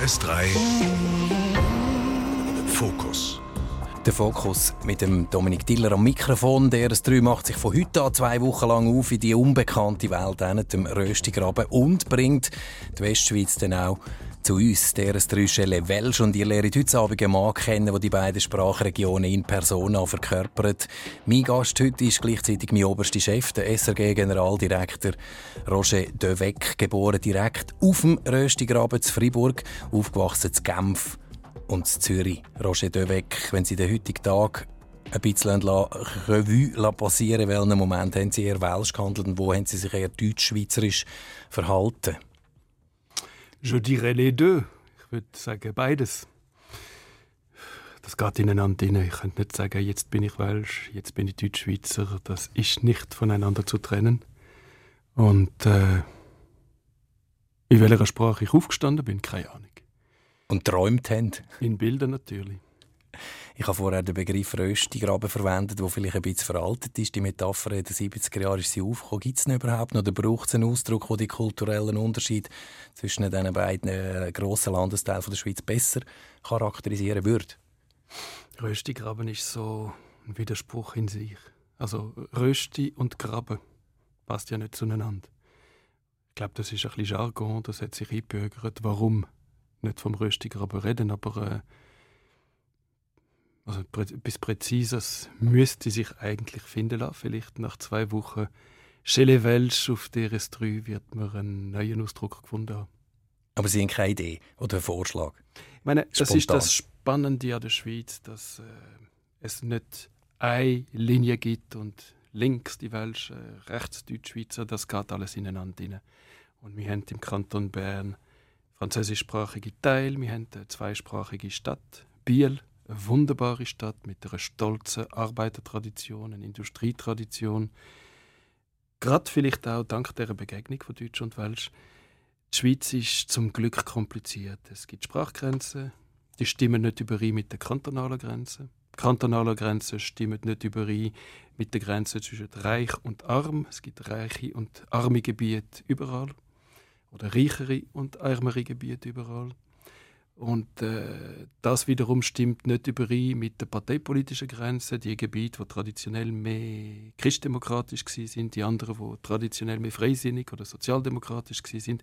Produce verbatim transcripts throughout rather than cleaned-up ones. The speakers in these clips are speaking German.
S drei Fokus. Der Fokus mit dem Dominik Diller am Mikrofon. Der R S drei macht sich von heute an zwei Wochen lang auf in die unbekannte Welt, dem Röstigraben, und bringt die Westschweiz dann auch zu uns. Der R S drei Schelle Welsch, und ihr lernt heute Abend einen Mann kennen, der die beiden Sprachregionen in Persona verkörpert. Mein Gast heute ist gleichzeitig mein oberster Chef, der S R G-Generaldirektor Roger Döweg, geboren direkt auf dem Röstigraben zu Fribourg, aufgewachsen zu Genf und in Zürich. Roger Döweg, wenn Sie den heutigen Tag ein bisschen Revue passieren lassen, welchen Moment haben Sie eher Welsch gehandelt und wo haben Sie sich eher deutsch-schweizerisch verhalten? Je dirais les deux. Ich würde sagen beides. Das geht ineinander rein. Ich könnte nicht sagen, jetzt bin ich Welsch, jetzt bin ich Deutschschweizer. Das ist nicht voneinander zu trennen. Und äh, in welcher Sprache ich aufgestanden bin, keine Ahnung. Und träumt haben? In Bildern natürlich. Ich habe vorher den Begriff Röstigraben verwendet, der vielleicht ein bisschen veraltet ist. Die Metapher in den siebziger Jahren ist sie aufgekommen. Gibt es ihn überhaupt noch? Oder braucht es einen Ausdruck, der die kulturellen Unterschiede zwischen diesen beiden äh, grossen Landesteilen der Schweiz besser charakterisieren würde? Röstigraben ist so ein Widerspruch in sich. Also Rösti und Graben passt ja nicht zueinander. Ich glaube, das ist ein bisschen Jargon, das hat sich eingebürgert. Warum nicht vom Röstigraben reden, aber äh, also etwas Präzises müsste sich eigentlich finden lassen. Vielleicht nach zwei Wochen Schelle Welsch auf der R S drei wird man einen neuen Ausdruck gefunden haben. Aber Sie haben keine Idee oder einen Vorschlag? Ich meine, das Spontan. ist das Spannende an der Schweiz, dass äh, es nicht eine Linie gibt und links die Welsch, äh, rechts die Deutschschweizer, das geht alles ineinander rein. Und wir haben im Kanton Bern französischsprachige Teil, wir haben eine zweisprachige Stadt, Biel, eine wunderbare Stadt mit einer stolzen Arbeitertradition, einer Industrietradition. Gerade vielleicht auch dank dieser Begegnung von Deutsch und Welsch. Die Schweiz ist zum Glück kompliziert. Es gibt Sprachgrenzen, die stimmen nicht überein mit den kantonalen Grenzen. Die kantonalen Grenzen stimmen nicht überein mit den Grenzen zwischen Reich und Arm. Es gibt reiche und arme Gebiete überall. Oder reichere und ärmere Gebiete überall. Und äh, das wiederum stimmt nicht überein mit den parteipolitischen Grenzen. Die Gebiete, die traditionell mehr christdemokratisch waren, die anderen, die traditionell mehr freisinnig oder sozialdemokratisch waren.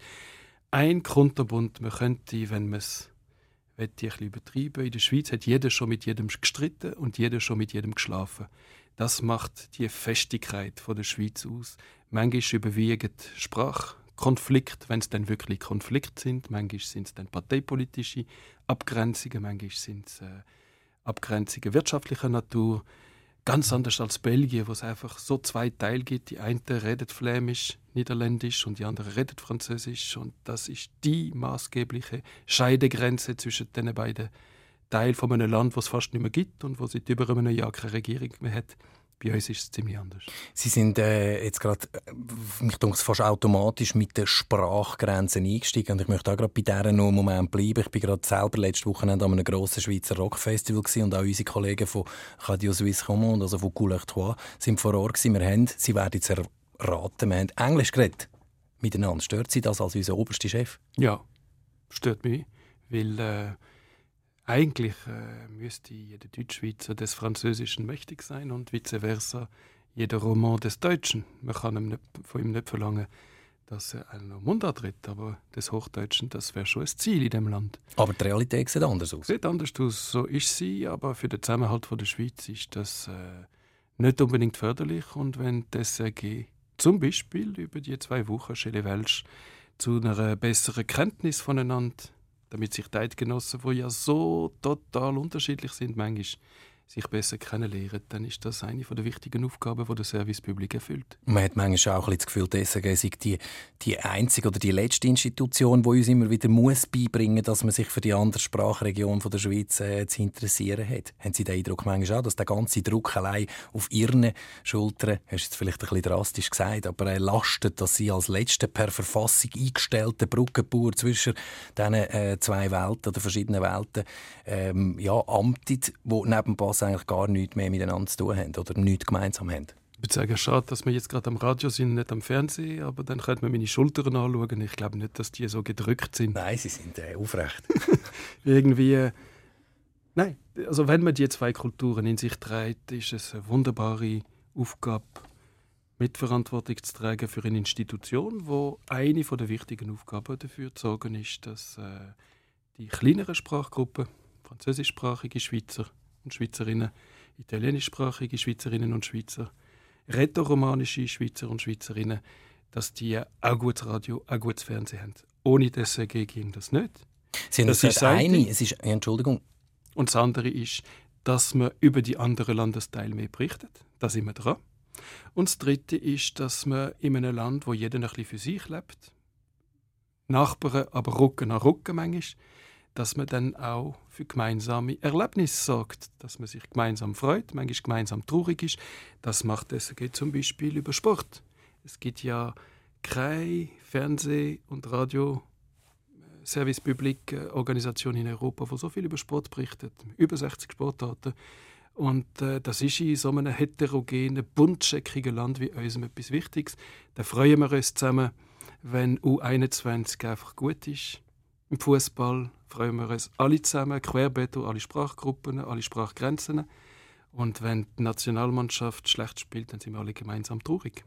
Ein Kunterbund, man könnte, wenn man es ein bisschen übertreiben, in der Schweiz hat jeder schon mit jedem gestritten und jeder schon mit jedem geschlafen. Das macht die Festigkeit von der Schweiz aus. Manchmal überwiegen Sprachkonflikte, wenn es dann wirklich Konflikte sind. Manchmal sind es dann parteipolitische Abgrenzungen, manchmal sind es äh, Abgrenzungen wirtschaftlicher Natur. Ganz anders als Belgien, wo es einfach so zwei Teile gibt. Die einen reden Flämisch, Niederländisch und die anderen reden Französisch. Und das ist die maßgebliche Scheidegrenze zwischen den beiden Teilen von einem Land, das es fast nicht mehr gibt und wo seit über einem Jahr keine Regierung mehr hat. Bei uns ist es ziemlich anders. Sie sind äh, jetzt gerade, äh, mich denke, fast automatisch mit den Sprachgrenzen eingestiegen. Und ich möchte auch gerade bei dieser noch einen Moment bleiben. Ich war gerade selber letzte Woche an einem grossen Schweizer Rockfestival gewesen, und auch unsere Kollegen von Radio Suisse Romande, also von Couleur trois, sind vor Ort gewesen. Wir haben, Sie werden jetzt erraten, wir haben Englisch geredet miteinander. Stört Sie das als unser oberster Chef? Ja, stört mich, weil äh, eigentlich äh, müsste jeder Deutschschweizer des Französischen mächtig sein und vice versa jeder Roman des Deutschen. Man kann ihm nicht, von ihm nicht verlangen, dass er einen Mundart redet, aber des Hochdeutschen, das wäre schon ein Ziel in diesem Land. Aber die Realität sieht anders aus. Sieht anders aus, so ist sie, aber für den Zusammenhalt von der Schweiz ist das äh, nicht unbedingt förderlich. Und wenn das S R G zum Beispiel über die zwei Wochen Schelle Welsch zu einer besseren Kenntnis voneinander, damit sich die Eidgenossen, die ja so total unterschiedlich sind, manchmal sich besser kennenlernen, dann ist das eine der wichtigen Aufgaben, die der Service Public erfüllt. Man hat manchmal auch ein bisschen das Gefühl, die S R G sei die, die einzige oder die letzte Institution, die uns immer wieder muss beibringen, dass man sich für die andere Sprachregion der Schweiz äh, zu interessieren hat. Haben Sie den Eindruck manchmal auch, dass der ganze Druck allein auf Ihren Schultern, hast du jetzt vielleicht ein bisschen drastisch gesagt, aber er lastet, dass Sie als letzte per Verfassung eingestellte Brückenbauer zwischen diesen äh, zwei Welten oder verschiedenen Welten ähm, ja, amtet, die nebenbei eigentlich gar nichts mehr miteinander zu tun haben oder nichts gemeinsam haben? Ich würde sagen, schade, dass wir jetzt gerade am Radio sind, nicht am Fernsehen, aber dann könnte man meine Schultern anschauen. Ich glaube nicht, dass die so gedrückt sind. Nein, sie sind äh, aufrecht. Irgendwie, äh, nein, also wenn man die zwei Kulturen in sich trägt, ist es eine wunderbare Aufgabe, Mitverantwortung zu tragen für eine Institution, wo eine der wichtigen Aufgaben dafür zu sorgen ist, dass äh, die kleineren Sprachgruppen, französischsprachige Schweizer und Schweizerinnen, italienischsprachige Schweizerinnen und Schweizer, rätoromanische Schweizer und Schweizerinnen, dass die auch gutes Radio, auch gutes Fernsehen haben. Ohne das ging das nicht. Sie haben das gesagt, ist eine, es ist, Entschuldigung. Und das andere ist, dass man über die anderen Landesteile mehr berichtet. Da sind wir dran. Und das Dritte ist, dass man in einem Land, wo jeder ein bisschen für sich lebt, Nachbarn, aber Rücken an Rücken manchmal, dass man dann auch für gemeinsame Erlebnisse sorgt, dass man sich gemeinsam freut, manchmal gemeinsam traurig ist. Das macht S R G zum Beispiel über Sport. Es gibt ja keine Fernseh- und Radio Service Public Organisation in Europa, die so viel über Sport berichtet. Über sechzig Sportarten. Und äh, das ist in so einem heterogenen, buntscheckigen Land wie unserem etwas Wichtiges. Da freuen wir uns zusammen, wenn U einundzwanzig einfach gut ist. Im Fußball freuen wir uns alle zusammen, querbeet durch alle Sprachgruppen, alle Sprachgrenzen. Und wenn die Nationalmannschaft schlecht spielt, dann sind wir alle gemeinsam traurig.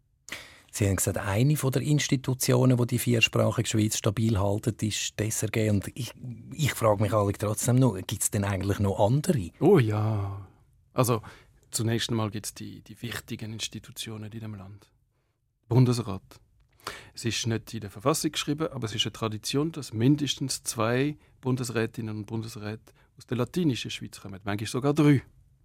Sie haben gesagt, eine der Institutionen, die die viersprachige Schweiz stabil halten, ist die S R G. Und ich, ich frage mich alle trotzdem noch, gibt es denn eigentlich noch andere? Oh ja. Also zunächst einmal gibt es die, die wichtigen Institutionen in diesem Land. Bundesrat. Es ist nicht in der Verfassung geschrieben, aber es ist eine Tradition, dass mindestens zwei Bundesrätinnen und Bundesräte aus der latinischen Schweiz kommen, manchmal sogar drei.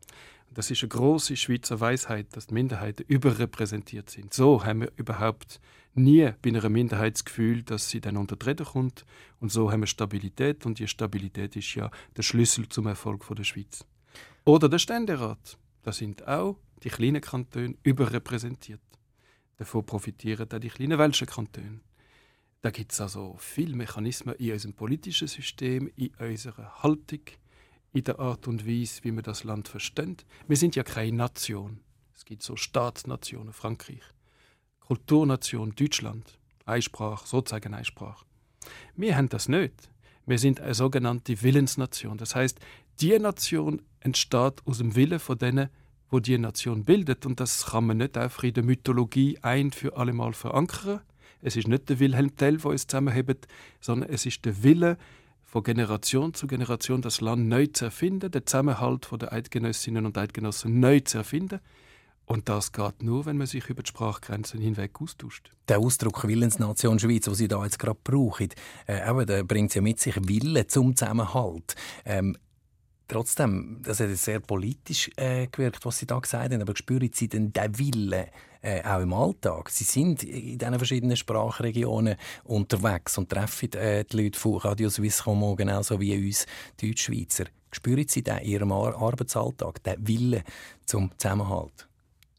Das ist eine grosse Schweizer Weisheit, dass die Minderheiten überrepräsentiert sind. So haben wir überhaupt nie bei einer Minderheit das Gefühl, dass sie dann unter die Räder kommt. Und so haben wir Stabilität. Und die Stabilität ist ja der Schlüssel zum Erfolg der Schweiz. Oder der Ständerat. Da sind auch die kleinen Kantone überrepräsentiert. Davon profitieren auch die kleinen welschen Kantone. Da gibt es also viele Mechanismen in unserem politischen System, in unserer Haltung, in der Art und Weise, wie wir das Land verstehen. Wir sind ja keine Nation. Es gibt so Staatsnationen, Frankreich, Kulturnation, Deutschland, Einsprache, sozusagen Einsprache. Wir haben das nicht. Wir sind eine sogenannte Willensnation. Das heißt, die Nation entsteht aus dem Willen von denen, wo die Nation bildet. Und das kann man nicht einfach in der Mythologie ein für alle Mal verankern. Es ist nicht der Wilhelm Tell, der uns zusammenhebt, sondern es ist der Wille, von Generation zu Generation das Land neu zu erfinden, den Zusammenhalt der Eidgenössinnen und Eidgenossen neu zu erfinden. Und das geht nur, wenn man sich über die Sprachgrenzen hinweg austauscht. Der Ausdruck Willensnation Schweiz, den Sie da jetzt gerade brauchen, äh, eben, der bringt ja mit sich Willen zum Zusammenhalt. Ähm, Trotzdem, das hat sehr politisch äh, gewirkt, was Sie da gesagt haben, aber spüren Sie denn den Willen äh, auch im Alltag? Sie sind in diesen verschiedenen Sprachregionen unterwegs und treffen äh, die Leute von Radio Suisse Romand genauso wie uns Deutschschweizer. Spüren Sie den in Ihrem Ar- Arbeitsalltag, den Willen zum Zusammenhalt?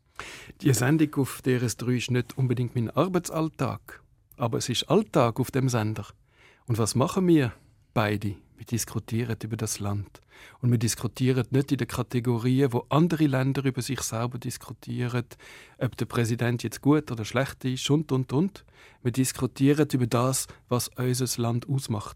Die Sendung auf D R S drei ist nicht unbedingt mein Arbeitsalltag, aber es ist Alltag auf dem Sender. Und was machen wir beide? Wir diskutieren über das Land. Und wir diskutieren nicht in den Kategorien, wo andere Länder über sich selber diskutieren, ob der Präsident jetzt gut oder schlecht ist und, und, und. Wir diskutieren über das, was unser Land ausmacht.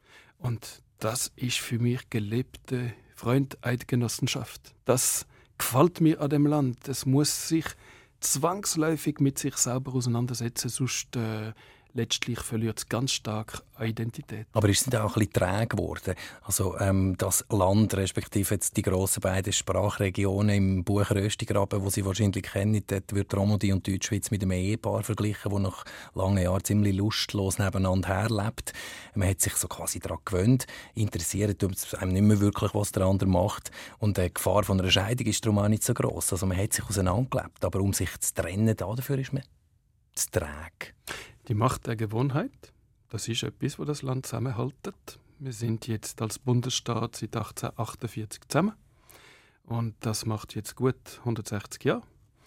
Und das ist für mich gelebte Freund-Eidgenossenschaft. Das gefällt mir an dem Land. Es muss sich zwangsläufig mit sich selber auseinandersetzen, sonst äh, letztlich verliert es ganz stark an Identität. Aber ist es auch ein bisschen träge geworden? Also ähm, das Land, respektive jetzt die grossen beiden Sprachregionen im Buch Röstigraben, die Sie wahrscheinlich kennen, dort wird Romandie und Deutschschweiz mit einem Ehepaar verglichen, das nach langen Jahren ziemlich lustlos nebeneinander herlebt. Man hat sich so quasi daran gewöhnt, interessiert einem nicht mehr wirklich, was der andere macht. Und die Gefahr von einer Scheidung ist darum auch nicht so gross. Also man hat sich auseinandergelebt, aber um sich zu trennen, dafür ist man zu träge. Die Macht der Gewohnheit, das ist etwas, was das Land zusammenhält. Wir sind jetzt als Bundesstaat seit achtzehnhundertachtundvierzig zusammen. Und das macht jetzt gut hundertsechzig Jahre.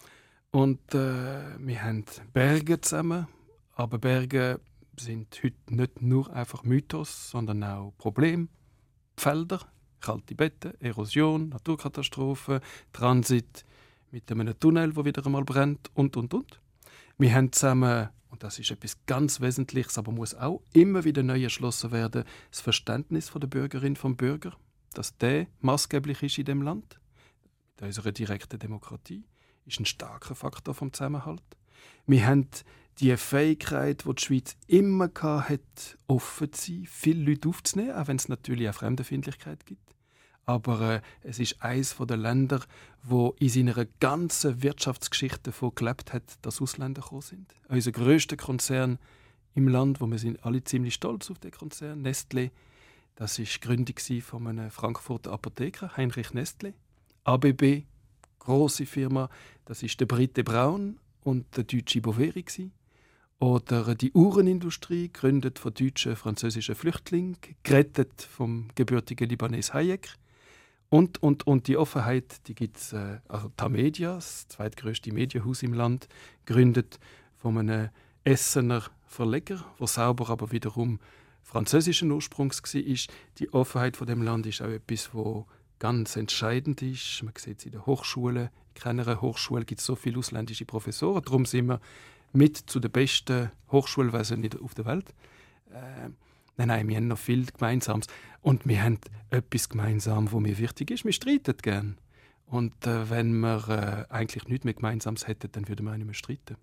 Und äh, wir haben Berge zusammen. Aber Berge sind heute nicht nur einfach Mythos, sondern auch Probleme. Felder, kalte Betten, Erosion, Naturkatastrophen, Transit. mit einem Tunnel, der wieder einmal brennt und, und, und. Wir haben zusammen, und das ist etwas ganz Wesentliches, aber muss auch immer wieder neu erschlossen werden, das Verständnis von der Bürgerin vom Bürger, dass der maßgeblich ist in dem Land. Mit unserer direkten Demokratie ist ein starker Faktor vom Zusammenhalt. Wir haben die Fähigkeit, die die Schweiz immer hatte, offen zu sein, viele Leute aufzunehmen, auch wenn es natürlich auch Fremdenfeindlichkeit gibt. Aber äh, es ist eines der Länder, wo in seiner ganzen Wirtschaftsgeschichte davon gelebt hat, dass Ausländer gekommen sind. Unser grösster Konzern im Land, wo wir sind alle ziemlich stolz auf den Konzern, Nestlé, das war die Gründung von einem Frankfurter Apotheker, Heinrich Nestlé. A B B, grosse Firma, das ist der Brite Braun und der deutsche Boveri. Oder die Uhrenindustrie, gegründet von deutschen, französischen Flüchtlingen, gerettet vom gebürtigen Libanes Hayek. Und, und, und die Offenheit, die gibt es, äh, also Tamedia, das zweitgrößte Medienhaus im Land, gegründet von einem Essener Verleger, der selber aber wiederum französischen Ursprungs war. Die Offenheit von dem Land ist auch etwas, das ganz entscheidend ist. Man sieht es in den Hochschulen. In keiner Hochschule gibt es so viele ausländische Professoren. Darum sind wir mit zu den besten Hochschulwesen auf der Welt. Äh, nein, nein, wir haben noch viel Gemeinsames. Und wir haben etwas gemeinsam, was mir wichtig ist. Wir streiten gerne. Und äh, wenn wir äh, eigentlich nichts mehr Gemeinsames hätten, dann würden wir auch nicht mehr streiten.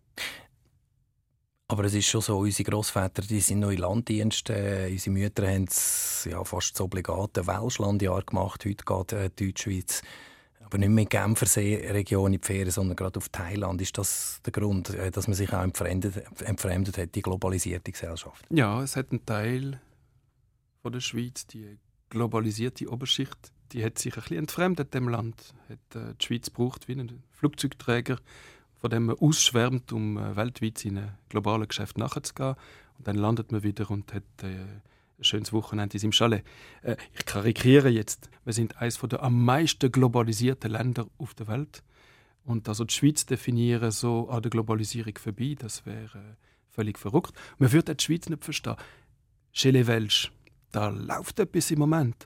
Aber es ist schon so, unsere Grossväter, die sind noch in Landdiensten. Unsere Mütter haben ja, fast das obligate Welschlandjahr gemacht. Heute geht äh, die Deutschschweiz aber nicht mehr in die Genfersee-Region in die Ferien, sondern gerade auf Thailand. Ist das der Grund, dass man sich auch entfremdet, entfremdet hat, die globalisierte Gesellschaft? Ja, es hat einen Teil von der Schweiz, die globalisierte Oberschicht, die hat sich ein bisschen entfremdet dem Land. Hat, äh, die Schweiz braucht wie einen Flugzeugträger, von dem man ausschwärmt, um äh, weltweit in ein globales Geschäft nachzugehen. Und dann landet man wieder und hat äh, ein schönes Wochenende in seinem Chalet. Äh, ich karikiere jetzt. Wir sind eines der am meisten globalisierten Länder auf der Welt. Und also die Schweiz definieren so an der Globalisierung vorbei, das wäre äh, völlig verrückt. Man würde die Schweiz nicht verstehen. Chez les Welsch, da läuft etwas im Moment.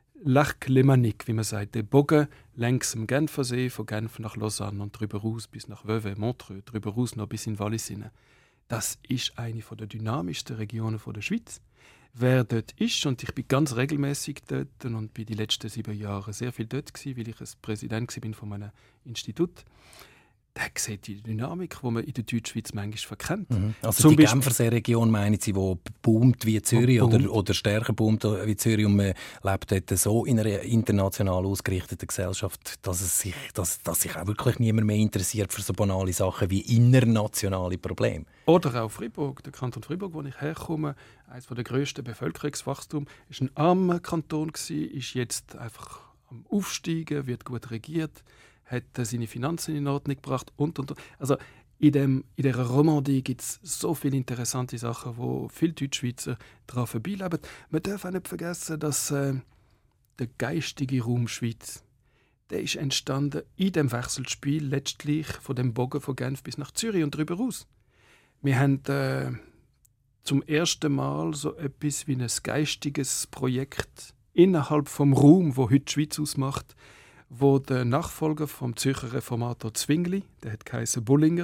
Lac Lémanique, wie man sagt, der Bogen längs dem Genfersee, von Genf nach Lausanne und darüber raus bis nach Vevey, Montreux, darüber raus noch bis in Wallis hinein. Das ist eine der dynamischsten Regionen der Schweiz. Wer dort ist, und ich bin ganz regelmäßig dort und bin die letzten sieben Jahre sehr viel dort gewesen, weil ich ein Präsident bin von einem Institut, der sieht die Dynamik, die man in der Deutschschweiz manchmal verkennt. Mhm. Also Zum die Beispiel- Genfersee-Region, meinen Sie, die boomt wie Zürich Wo boomt. oder, oder stärker boomt wie Zürich und man lebt dort so in einer international ausgerichteten Gesellschaft, dass, es sich, dass, dass sich auch wirklich niemand mehr interessiert für so banale Sachen wie internationale Probleme. Oder auch Freiburg, der Kanton Freiburg, wo ich herkomme, eines der grössten Bevölkerungswachstum, ist ein armer Kanton gewesen, ist jetzt einfach am Aufsteigen, wird gut regiert, hat seine Finanzen in Ordnung gebracht und und und. Also in, dem, in dieser Romandie gibt es so viele interessante Sachen, wo viele Deutschschweizer daran vorbeileben. Man darf auch nicht vergessen, dass äh, der geistige Raum Schweiz, der ist entstanden in dem Wechselspiel letztlich von dem Bogen von Genf bis nach Zürich und darüber raus. Wir haben äh, zum ersten Mal so etwas wie ein geistiges Projekt innerhalb vom Raum, wo heute die Schweiz ausmacht, wo der Nachfolger vom Zürcher Reformator Zwingli, der hat geheißen Bullinger,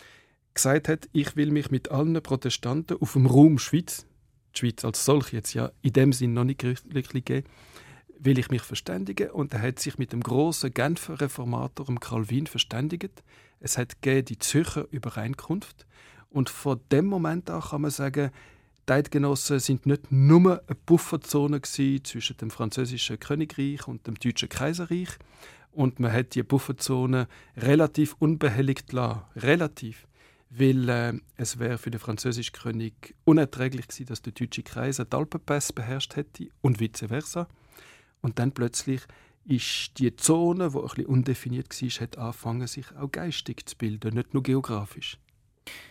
gesagt hat, ich will mich mit allen Protestanten auf dem Raum Schweiz, die Schweiz als solche jetzt ja in dem Sinn noch nicht wirklich gegeben, will ich mich verständigen. Und er hat sich mit dem grossen Genfer Reformator Karl Wien verständigt. Es hat gegeben die Zürcher Übereinkunft. Und von dem Moment an kann man sagen, die Eidgenossen sind nicht nur eine Pufferzone zwischen dem französischen Königreich und dem deutschen Kaiserreich. Und man hat die Pufferzone relativ unbehelligt lassen. Relativ. Weil äh, es wäre für den französischen König unerträglich gewesen, dass der deutsche Kaiser die Alpenpässe beherrscht hätte und vice versa. Und dann plötzlich ist die Zone, die ein bisschen undefiniert war, hat angefangen, sich auch geistig zu bilden, nicht nur geografisch.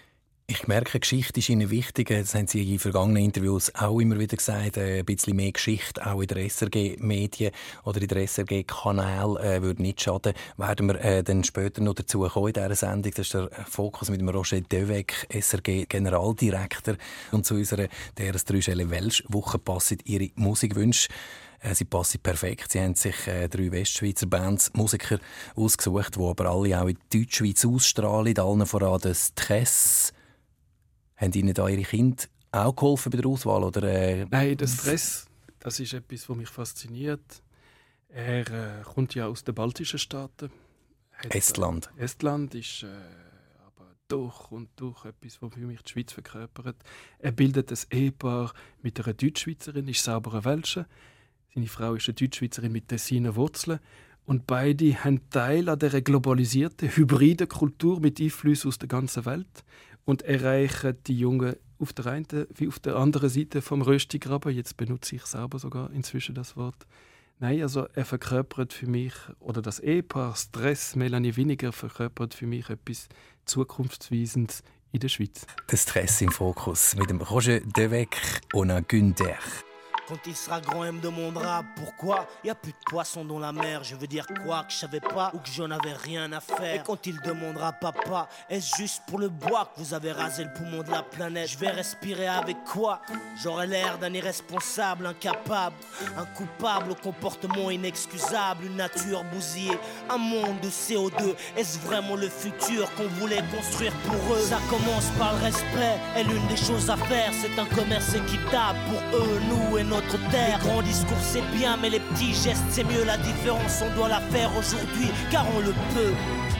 Ich merke, Geschichte ist Ihnen wichtig. Das haben Sie in vergangenen Interviews auch immer wieder gesagt. Ein bisschen mehr Geschichte, auch in der S R G-Medien oder in der S R G-Kanal äh, würde nicht schaden. Werden wir äh, dann später noch dazu kommen in dieser Sendung. Das ist der Fokus mit dem Roger Devec, S R G-Generaldirektor. Und zu unserer «Der drei Schelle Welsch-Woche» passen Ihre Musikwünsche. Sie passen perfekt. Sie haben sich äh, drei Westschweizer Bands, Musiker ausgesucht, die aber alle auch in Deutschschweiz ausstrahlen. Allen voran das Stress. Haben Ihnen da Ihre Kinder auch geholfen bei der Auswahl? Oder, äh... Nein, der Stress, das ist etwas, was mich fasziniert. Er äh, kommt ja aus den baltischen Staaten. Hat, Estland. Äh, Estland ist äh, aber durch und durch etwas, was für mich die Schweiz verkörpert. Er bildet ein Ehepaar mit einer Deutschschweizerin, ist selber eine Welsche. Seine Frau ist eine Deutschschweizerin mit Tessiner Wurzeln. Und beide haben Teil an dieser globalisierten, hybriden Kultur mit Einflüssen aus der ganzen Welt und erreichen die Jungen auf der einen wie auf der anderen Seite vom Röstigraben. Jetzt benutze ich selber sogar inzwischen das Wort. Nein, also er verkörpert für mich, oder das Ehepaar Stress, Melanie Winiger, verkörpert für mich etwas Zukunftsweisendes in der Schweiz. Der Stress im Fokus mit dem Roger Devec und Günther. Quand il sera grand, il me demandera pourquoi y a plus de poissons dans la mer. Je veux dire quoi, que je savais pas ou que j'en avais rien à faire. Et quand il demandera papa, est-ce juste pour le bois que vous avez rasé le poumon de la planète? Je vais respirer avec quoi? J'aurai l'air d'un irresponsable, incapable, un coupable au comportement inexcusable, une nature bousillée, un monde de C O deux. Est-ce vraiment le futur qu'on voulait construire pour eux? Ça commence par le respect, et l'une des choses à faire, c'est un commerce équitable pour eux, nous et notre terre. Les grands discours c'est bien, mais les petits gestes c'est mieux. La différence on doit la faire aujourd'hui, car on le peut.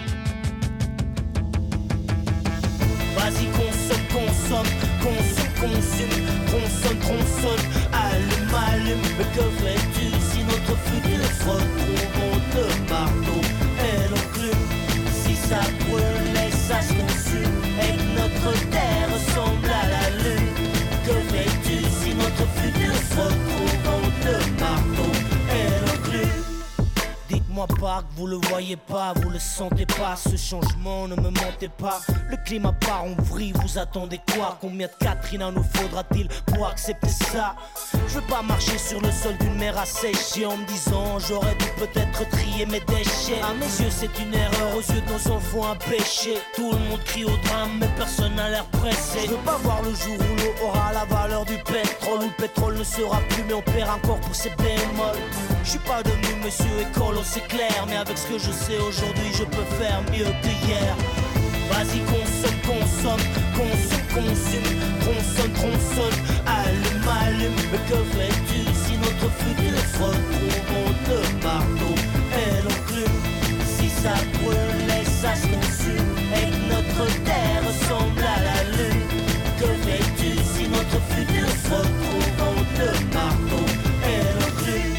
Vas-y consomme, consomme, consomme, consomme, tronçonne, tronçonne, allume, allume. Mais que fais-tu si notre futur se retrouve de marteau et l'enclume? Si ça brûle et ça se consume, et que notre terre ressemble à la lune, que fais-tu si notre futur se retrouve de marteau et l'enclume? Dites-moi pas que vous le voyez pas, vous le sentez pas, ce changement, ne me mentez pas. Le climat part en vrille, vous attendez quoi? Combien de Katrina nous faudra-t-il pour accepter ça? Je veux pas marcher sur le sol d'une mer asséchée en me disant j'aurais dû peut-être trier mes déchets. À mes yeux c'est une erreur, aux yeux de nos enfants un péché. Tout le monde crie au drame mais personne n'a l'air pressé. Je veux pas voir le jour où l'eau aura la valeur du pétrole, où le pétrole ne sera plus mais on perd encore pour ses bémols. Je suis pas devenu monsieur écolo c'est clair, mais avec ce que je sais aujourd'hui je peux faire mieux que hier. Vas-y consomme, consomme, consomme, consomme, tronçonne, tronçonne, allume, allume. Mais que fais-tu si notre futur se retrouve de marteau et l'enclume? Si ça brûle et ça se consume, et que notre terre ressemble à la lune, que fais-tu si notre futur se retrouve de marteau et l'enclume?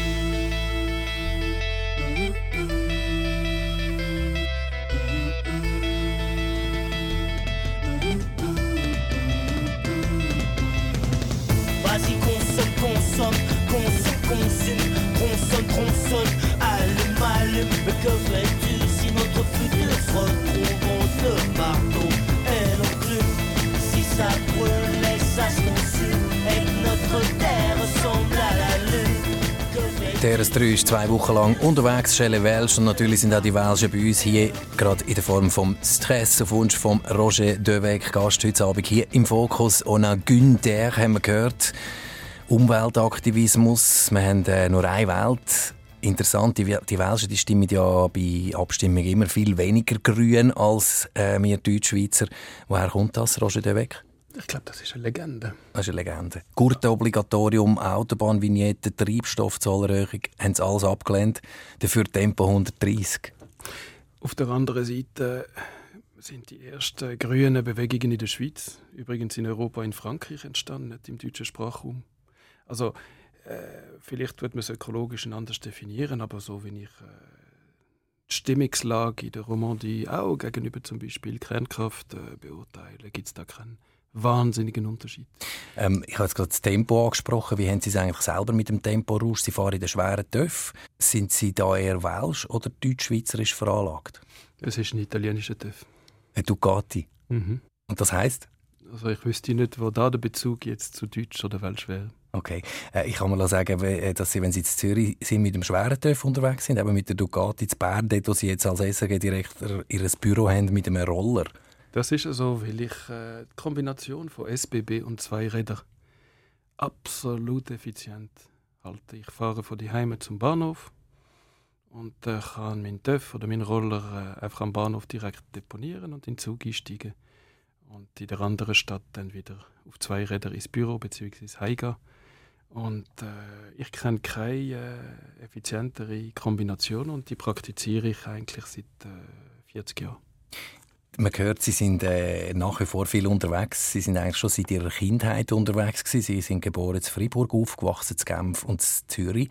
Vas-y consomme, consomme, consomme, consomme, tronçonne, tronçonne, allume, allume. Mais que fais-tu si notre futur se retrouve de marteau et l'enclume? Si ça brûle et ça se consume, et que notre terre ressemble à la lune. Der S drei ist zwei Wochen lang unterwegs, Schelle Welsch, und natürlich sind auch die Welschen bei uns hier, gerade in der Form vom Stress, auf Wunsch von Roger Devec, Gast heute Abend hier im Fokus. Und Günther haben wir gehört, Umweltaktivismus, wir haben äh, nur eine Welt. Interessant, die, die Welschen die stimmen ja bei Abstimmungen immer viel weniger grün als äh, wir Deutschschweizer. Woher kommt das, Roger Devec? Ich glaube, das ist eine Legende. Das ist eine Legende. Gurtenobligatorium, Autobahnvignette, Treibstoffzollerhöhung, haben sie alles abgelehnt. Dafür Tempo hundertdreissig. Auf der anderen Seite sind die ersten grünen Bewegungen in der Schweiz, übrigens in Europa, in Frankreich entstanden, nicht im deutschen Sprachraum. Also äh, vielleicht wird man es ökologisch anders definieren, aber so wie ich äh, die Stimmungslage in der Romandie auch gegenüber zum Beispiel Kernkraft äh, beurteile, gibt es da keinen wahnsinnigen Unterschied. Ähm, ich habe jetzt gerade das Tempo angesprochen. Wie haben Sie es eigentlich selber mit dem Temporausch? Sie fahren in den schweren Töff. Sind Sie da eher welsch oder deutsch-schweizerisch veranlagt? Es ist ein italienischer Töff. Ein Ducati. Mhm. Und das heisst? Also ich wüsste nicht, wo da der Bezug jetzt zu Deutsch oder Welsch wäre. Okay. Äh, ich kann mal sagen, dass Sie, wenn Sie in Zürich sind, mit dem schweren TÜV unterwegs sind, eben mit der Ducati in Bern, dort, wo Sie jetzt als S R G-Direktor Ihr Büro haben, mit einem Roller. Das ist so, weil ich äh, die Kombination von S B B und Zweiräder absolut effizient halte. Ich fahre von die Heime zum Bahnhof und äh, kann meinen TÜV oder meinen Roller äh, einfach am Bahnhof direkt deponieren und in den Zug einsteigen. Und in der anderen Stadt dann wieder auf zwei Räder ins Büro bzw. heimgehen. Und äh, ich kenne keine äh, effizientere Kombination und die praktiziere ich eigentlich seit äh, vierzig Jahren. Man hört, Sie sind äh, nach wie vor viel unterwegs. Sie sind eigentlich schon seit Ihrer Kindheit unterwegs gewesen. Sie sind geboren in Freiburg, aufgewachsen in Genf und in Zürich.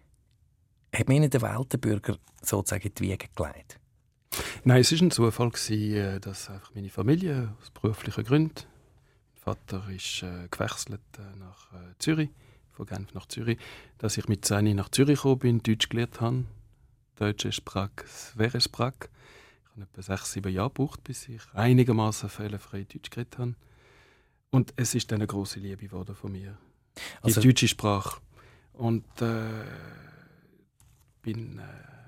Hat man Ihnen den Weltenbürger sozusagen in die Wiege gelegt? Nein, es war ein Zufall, dass einfach meine Familie aus beruflichen Gründen, mein Vater ist äh, gewechselt äh, nach äh, Zürich, von Genf nach Zürich, dass ich mit zehn nach Zürich gekommen bin, Deutsch gelernt habe. Deutsch ist Prag, wäre Prag. Ich habe etwa sechs, sieben Jahre gebraucht, bis ich einigermaßen fehlerfrei Deutsch geredet habe. Und es ist dann eine grosse Liebe geworden von mir. Die also, deutsche Sprache. Und äh, bin... Äh,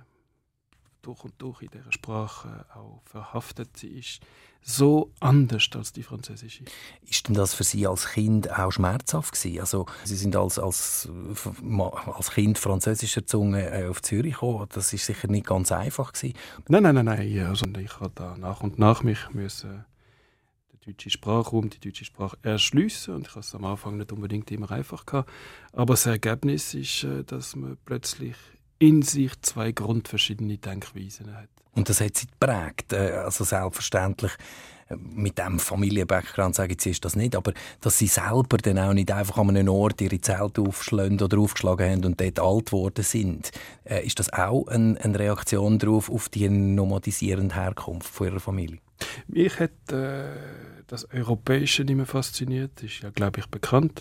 durch und durch in dieser Sprache auch verhaftet. Sie ist so anders als die französische. Ist denn das für Sie als Kind auch schmerzhaft gewesen? Also Sie sind als, als, als Kind französischer Zunge auf Zürich gekommen. Das ist sicher nicht ganz einfach gewesen. Nein, nein, nein, nein. Also ich habe da nach und nach mich müssen die deutsche Sprachraum, die deutsche Sprache erschliessen. Und ich hatte es am Anfang nicht unbedingt immer einfach gehabt. Aber das Ergebnis ist, dass man plötzlich in sich zwei grundverschiedene Denkweisen hat. Und das hat sie geprägt. Also selbstverständlich mit diesem Familienbackground sagen sie, ist das nicht, aber dass sie selber dann auch nicht einfach an einem Ort ihre Zelte aufschlagen oder aufgeschlagen haben und dort alt geworden sind. Ist das auch eine, eine Reaktion darauf, auf die nomadisierende Herkunft von ihrer Familie? Mich hat äh, das Europäische nicht mehr fasziniert, ist ja, glaube ich, bekannt.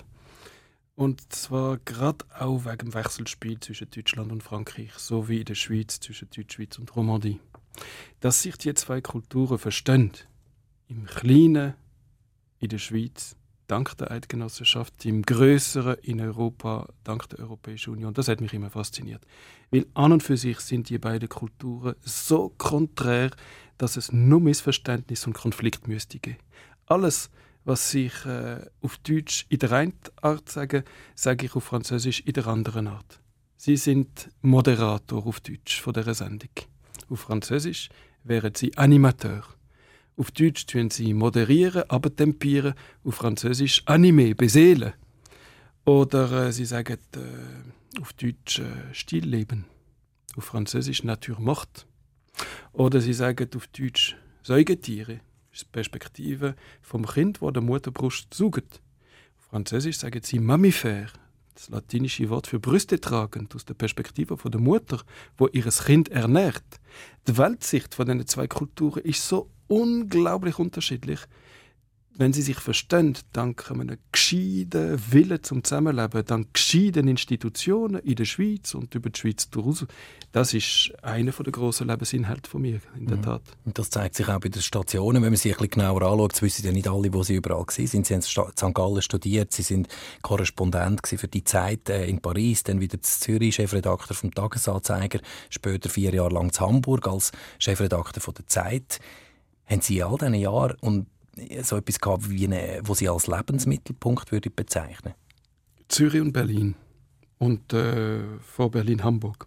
Und zwar gerade auch wegen dem Wechselspiel zwischen Deutschland und Frankreich, sowie in der Schweiz zwischen Deutschschweiz und Romandie. Dass sich die zwei Kulturen verstehen, im Kleinen in der Schweiz, dank der Eidgenossenschaft, im Größeren in Europa, dank der Europäischen Union, das hat mich immer fasziniert. Weil an und für sich sind die beiden Kulturen so konträr, dass es nur Missverständnis und Konflikt müsste geben. Alles, was ich äh, auf Deutsch in der einen Art sage, sage ich auf Französisch in der anderen Art. Sie sind Moderator auf Deutsch von dieser Sendung. Auf Französisch wären sie Animateur. Auf Deutsch tun sie moderieren, aber tempieren. Auf Französisch Animé, beseelen. Oder äh, sie sagen äh, auf Deutsch äh, Stillleben. Auf Französisch Natur morte. Oder sie sagen auf Deutsch Säugetiere. Das ist die Perspektive vom Kind, das der Mutterbrust saugt. Auf Französisch sagen sie Mammifère, das latinische Wort für Brüste tragend, aus der Perspektive von der Mutter, wo ihr Kind ernährt. Die Weltsicht von diesen zwei Kulturen ist so unglaublich unterschiedlich. Wenn sie sich verstehen, dank einem gescheiten Willen zum Zusammenleben, dank gescheiten Institutionen in der Schweiz und über die Schweiz hinaus, das ist einer der grossen Lebensinhalte von mir, in der Tat. Und das zeigt sich auch bei den Stationen, wenn man sie ein bisschen genauer anschaut. Das wissen ja nicht alle, wo sie überall waren. Sie haben in Sankt Gallen studiert, sie sind Korrespondent für die Zeit in Paris, dann wieder in Zürich, Chefredakteur vom Tagesanzeiger, später vier Jahre lang in Hamburg als Chefredakteur von der Zeit. Haben Sie in all diesen Jahren und so etwas gehabt, wie eine, wo Sie als Lebensmittelpunkt würde bezeichnen? Zürich und Berlin. Und äh, vor Berlin Hamburg.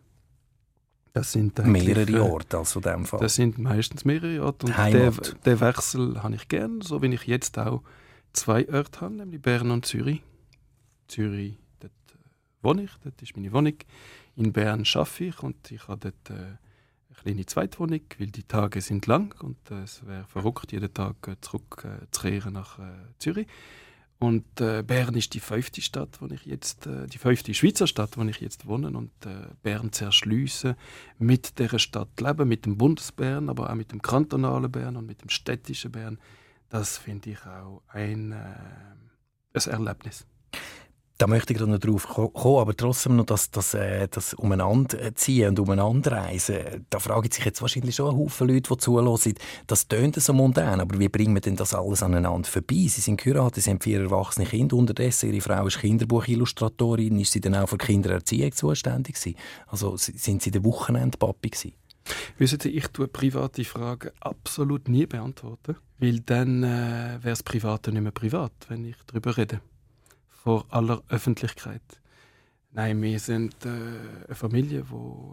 Das sind mehrere äh, Orte, also in dem Fall. Das sind meistens mehrere Orte. Und den, den Wechsel habe ich gern, so wie ich jetzt auch zwei Orte habe, nämlich Bern und Zürich. Zürich, dort wohne ich, dort ist meine Wohnung. In Bern arbeite ich und ich habe dort äh, eine kleine Zweitwohnung, weil die Tage sind lang und äh, es wäre verrückt, jeden Tag äh, zurück äh, zu kehren nach äh, Zürich. Und äh, Bern ist die fünfte Stadt, wo ich jetzt, äh, die fünfte Schweizer Stadt, wo ich jetzt wohne. Und äh, Bern zu erschliessen, mit dieser Stadt leben, mit dem Bundesbern, aber auch mit dem kantonalen Bern und mit dem städtischen Bern, das finde ich auch ein, äh, ein Erlebnis. Da möchte ich gerade noch drauf kommen, aber trotzdem noch das, das, das Umeinanderziehen und Umeinanderreisen. Da fragen sich jetzt wahrscheinlich schon ein Haufen Leute, die zuhören. Das tönt so mundän, aber wie bringen wir denn das alles aneinander vorbei? Sie sind geheiratet, sie haben vier erwachsene Kinder unterdessen. Ihre Frau ist Kinderbuchillustratorin. Ist sie dann auch für Kindererziehung zuständig gewesen? Also sind Sie der Wochenendpapi gewesen? Wissen Sie, ich tue private Fragen absolut nie beantworten, weil dann äh, wäre das Private nicht mehr privat, wenn ich darüber rede. Vor aller Öffentlichkeit. Nein, wir sind äh, eine Familie, wo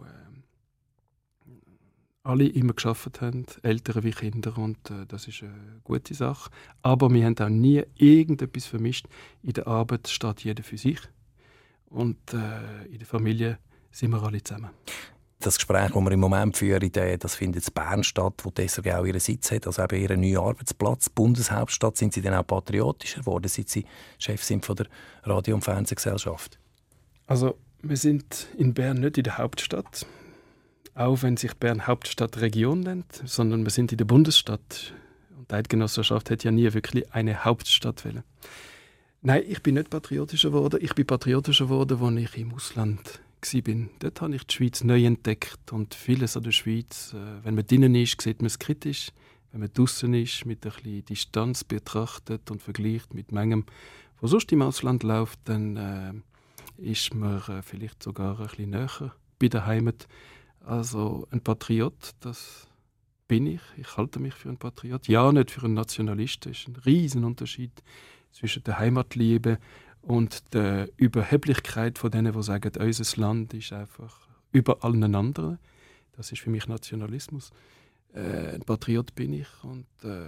äh, alle immer gearbeitet haben, Eltern wie Kinder, und äh, das ist eine gute Sache. Aber wir haben auch nie irgendetwas vermischt. In der Arbeit steht jeder für sich und äh, in der Familie sind wir alle zusammen. Das Gespräch, das wir im Moment führen, das findet in Bern statt, wo die S R G auch ihren Sitz hat, also eben ihren neuen Arbeitsplatz, Bundeshauptstadt. Sind Sie dann auch patriotischer geworden, seit Sie Chef sind von der Radio- und Fernsehgesellschaft? Also, wir sind in Bern nicht in der Hauptstadt, auch wenn sich Bern Hauptstadtregion nennt, sondern wir sind in der Bundesstadt. Und die Eidgenossenschaft hat ja nie wirklich eine Hauptstadt wollen. Nein, ich bin nicht patriotischer geworden. Ich bin patriotischer geworden, als ich im Ausland war. Dort habe ich die Schweiz neu entdeckt und vieles an der Schweiz, äh, wenn man drinnen ist, sieht man es kritisch. Wenn man draussen ist, mit ein bisschen Distanz betrachtet und vergleicht mit manchem, was sonst im Ausland läuft, dann äh, ist man äh, vielleicht sogar ein bisschen näher bei der Heimat. Also ein Patriot, das bin ich. Ich halte mich für einen Patriot. Ja, nicht für einen Nationalist. Das ist ein riesen Unterschied zwischen der Heimatliebe und der Überheblichkeit von denen, die sagen, unser Land ist einfach über allen anderen. Das ist für mich Nationalismus. Äh, ein Patriot bin ich, und äh,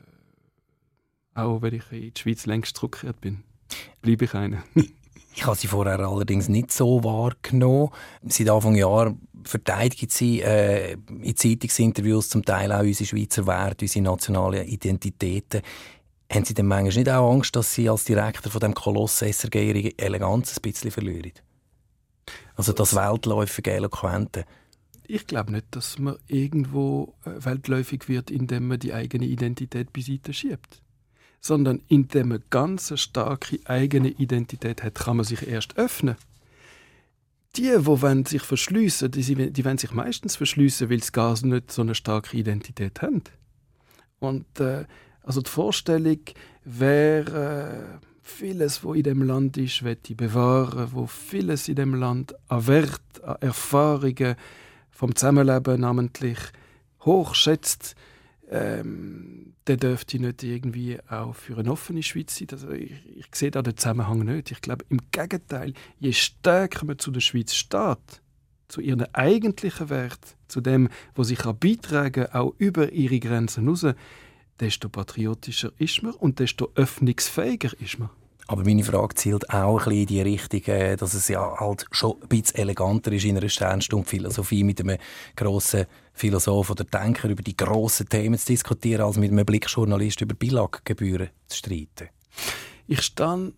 auch wenn ich in die Schweiz längst zurückgekehrt bin, bleibe ich einer. Ich habe Sie vorher allerdings nicht so wahrgenommen. Seit Anfang Jahr verteidigen Sie äh, in Zeitungsinterviews zum Teil auch unsere Schweizer Werte, unsere nationalen Identitäten. Haben Sie denn manchmal nicht auch Angst, dass Sie als Direktor von dem Koloss S R G Ihre Eleganz ein bisschen verlieren? Also das weltläufige, Eloquente. Ich glaube nicht, dass man irgendwo weltläufig wird, indem man die eigene Identität beiseite schiebt. Sondern indem man ganz starke eigene Identität hat, kann man sich erst öffnen. Die, die wollen sich verschliessen, die, die wollen sich meistens verschliessen, weil sie gar nicht so eine starke Identität haben. Und äh, also die Vorstellung, wer äh, vieles, was in dem Land ist, möchte bewahren, wo vieles in dem Land an Wert, an Erfahrungen vom Zusammenleben namentlich hochschätzt, ähm, der dürfte nicht irgendwie auch für eine offene Schweiz sein. Also ich, ich sehe da den Zusammenhang nicht. Ich glaube, im Gegenteil, je stärker man zu der Schweiz steht, zu ihren eigentlichen Wert, zu dem, was sie beitragen kann, auch über ihre Grenzen hinaus, desto patriotischer ist man und desto öffnungsfähiger ist man. Aber meine Frage zielt auch ein bisschen in die Richtung, dass es ja halt schon ein bisschen eleganter ist, in einer Sternstunde-Philosophie mit einem grossen Philosoph oder Denker über die grossen Themen zu diskutieren, als mit einem Blickjournalist über Billag-Gebühren zu streiten. Ich stehe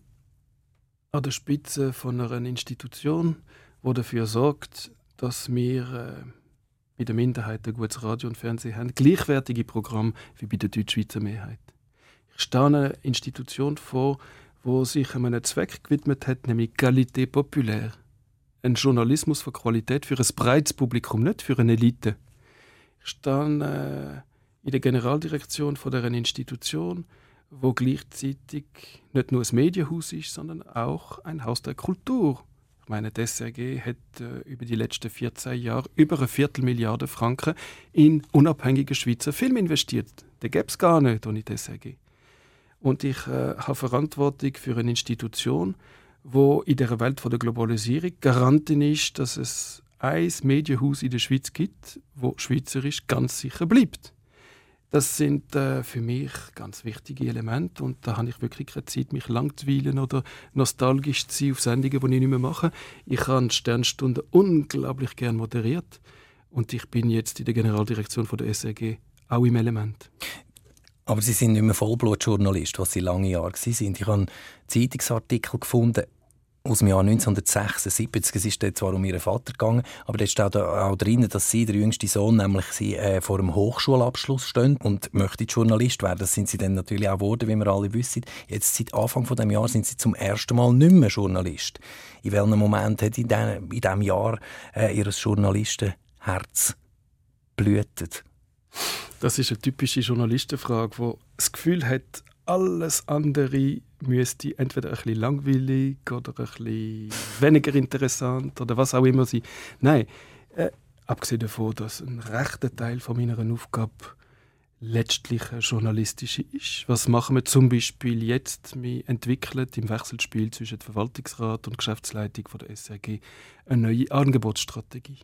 an der Spitze von einer Institution, die dafür sorgt, dass wir äh, bei der Minderheit ein gutes Radio und Fernsehen haben, gleichwertige Programme wie bei der Deutschschweizer Mehrheit. Ich stehe einer Institution vor, die sich einem Zweck gewidmet hat, nämlich Qualité populaire. Ein Journalismus von Qualität für ein breites Publikum, nicht für eine Elite. Ich stehe äh, in der Generaldirektion von dieser Institution, wo gleichzeitig nicht nur ein Medienhaus ist, sondern auch ein Haus der Kultur. Ich meine, die S R G hat äh, über die letzten vierzehn Jahre über eine Viertelmilliarde Franken in unabhängige Schweizer Filme investiert. Den gäbe es gar nicht ohne die S R G. Und ich äh, habe Verantwortung für eine Institution, die in der Welt von der Globalisierung Garantin ist, dass es ein Medienhaus in der Schweiz gibt, wo schweizerisch ganz sicher bleibt. Das sind äh, für mich ganz wichtige Elemente, und da habe ich wirklich keine Zeit, mich langzuweilen oder nostalgisch zu sein auf Sendungen, die ich nicht mehr mache. Ich habe die Sternstunde unglaublich gern moderiert, und ich bin jetzt in der Generaldirektion von der S R G auch im Element. Aber Sie sind nicht mehr Vollblutjournalist, was Sie lange Jahre waren. Ich habe Zeitungsartikel gefunden. aus dem Jahr neunzehnhundertsechsundsiebzig. Es ist dort zwar um ihren Vater gegangen, aber dort steht auch drin, dass sie, der jüngste Sohn, nämlich sie äh, vor dem Hochschulabschluss stehen und möchte Journalist werden. Das sind sie dann natürlich auch geworden, wie wir alle wissen. Jetzt seit Anfang dieses Jahres sind sie zum ersten Mal nicht mehr Journalist. In welchem Moment hat in diesem, in diesem Jahr äh, ihr Journalistenherz blühtet? Das ist eine typische Journalistenfrage, die das Gefühl hat, alles andere müsste entweder ein bisschen langweilig oder ein bisschen weniger interessant oder was auch immer sein. Nein, äh, abgesehen davon, dass ein rechter Teil von meiner Aufgabe letztlich eine journalistische ist. Was machen wir zum Beispiel jetzt? Wir entwickeln im Wechselspiel zwischen Verwaltungsrat und Geschäftsleitung von der S R G eine neue Angebotsstrategie.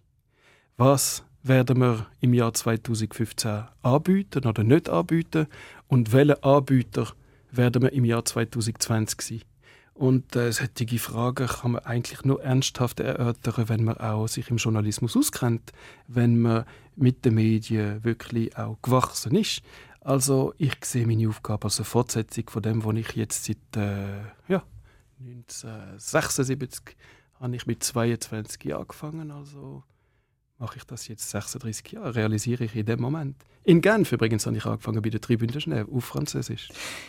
Was werden wir im Jahr zweitausendfünfzehn anbieten oder nicht anbieten und welche Anbieter werden wir im Jahr zweitausendzwanzig sein. Und äh, solche Fragen kann man eigentlich nur ernsthaft erörtern, wenn man auch sich im Journalismus auskennt, wenn man mit den Medien wirklich auch gewachsen ist. Also ich sehe meine Aufgabe als eine Fortsetzung von dem, was ich jetzt seit äh, ja, neunzehnhundertsechsundsiebzig habe ich mit zweiundzwanzig Jahren angefangen, also mache ich das jetzt sechsunddreißig Jahre, realisiere ich in dem Moment. In Genf übrigens habe ich angefangen bei der Tribune de Genève, auf Französisch.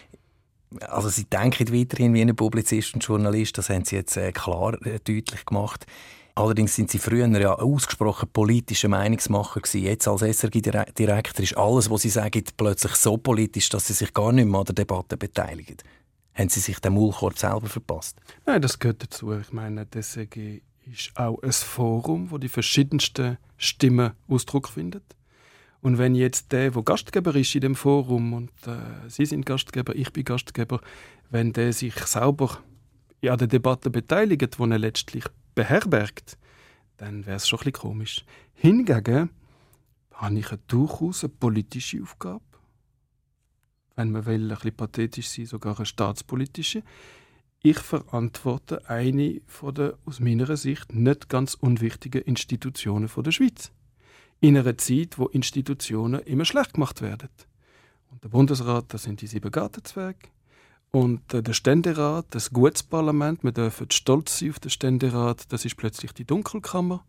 Also Sie denken weiterhin wie ein Publizist und Journalist, das haben Sie jetzt äh, klar äh, deutlich gemacht. Allerdings sind Sie früher ja ausgesprochen politischer Meinungsmacher gewesen. Jetzt als S R G-Direktor ist alles, was Sie sagen, plötzlich so politisch, dass Sie sich gar nicht mehr an der Debatte beteiligen. Haben Sie sich den Maulkorb selber verpasst? Nein, das gehört dazu. Ich meine, die S R G ist auch ein Forum, wo die verschiedensten Stimmen Ausdruck findet. Und wenn jetzt der, der Gastgeber ist in dem Forum, und äh, Sie sind Gastgeber, ich bin Gastgeber, wenn der sich sauber an der Debatte beteiligt, die er letztlich beherbergt, dann wäre es schon ein bisschen komisch. Hingegen habe ich eine durchaus eine politische Aufgabe, wenn man will, ein bisschen pathetisch sein, sogar eine staatspolitische. Ich verantworte eine von der, aus meiner Sicht, nicht ganz unwichtigen Institutionen von der Schweiz. In einer Zeit, wo Institutionen immer schlecht gemacht werden. Und der Bundesrat, das sind die sieben Gartenzwerge. Und äh, der Ständerat, das gutes Parlament, wir dürfen stolz sein auf den Ständerat, das ist plötzlich die Dunkelkammer.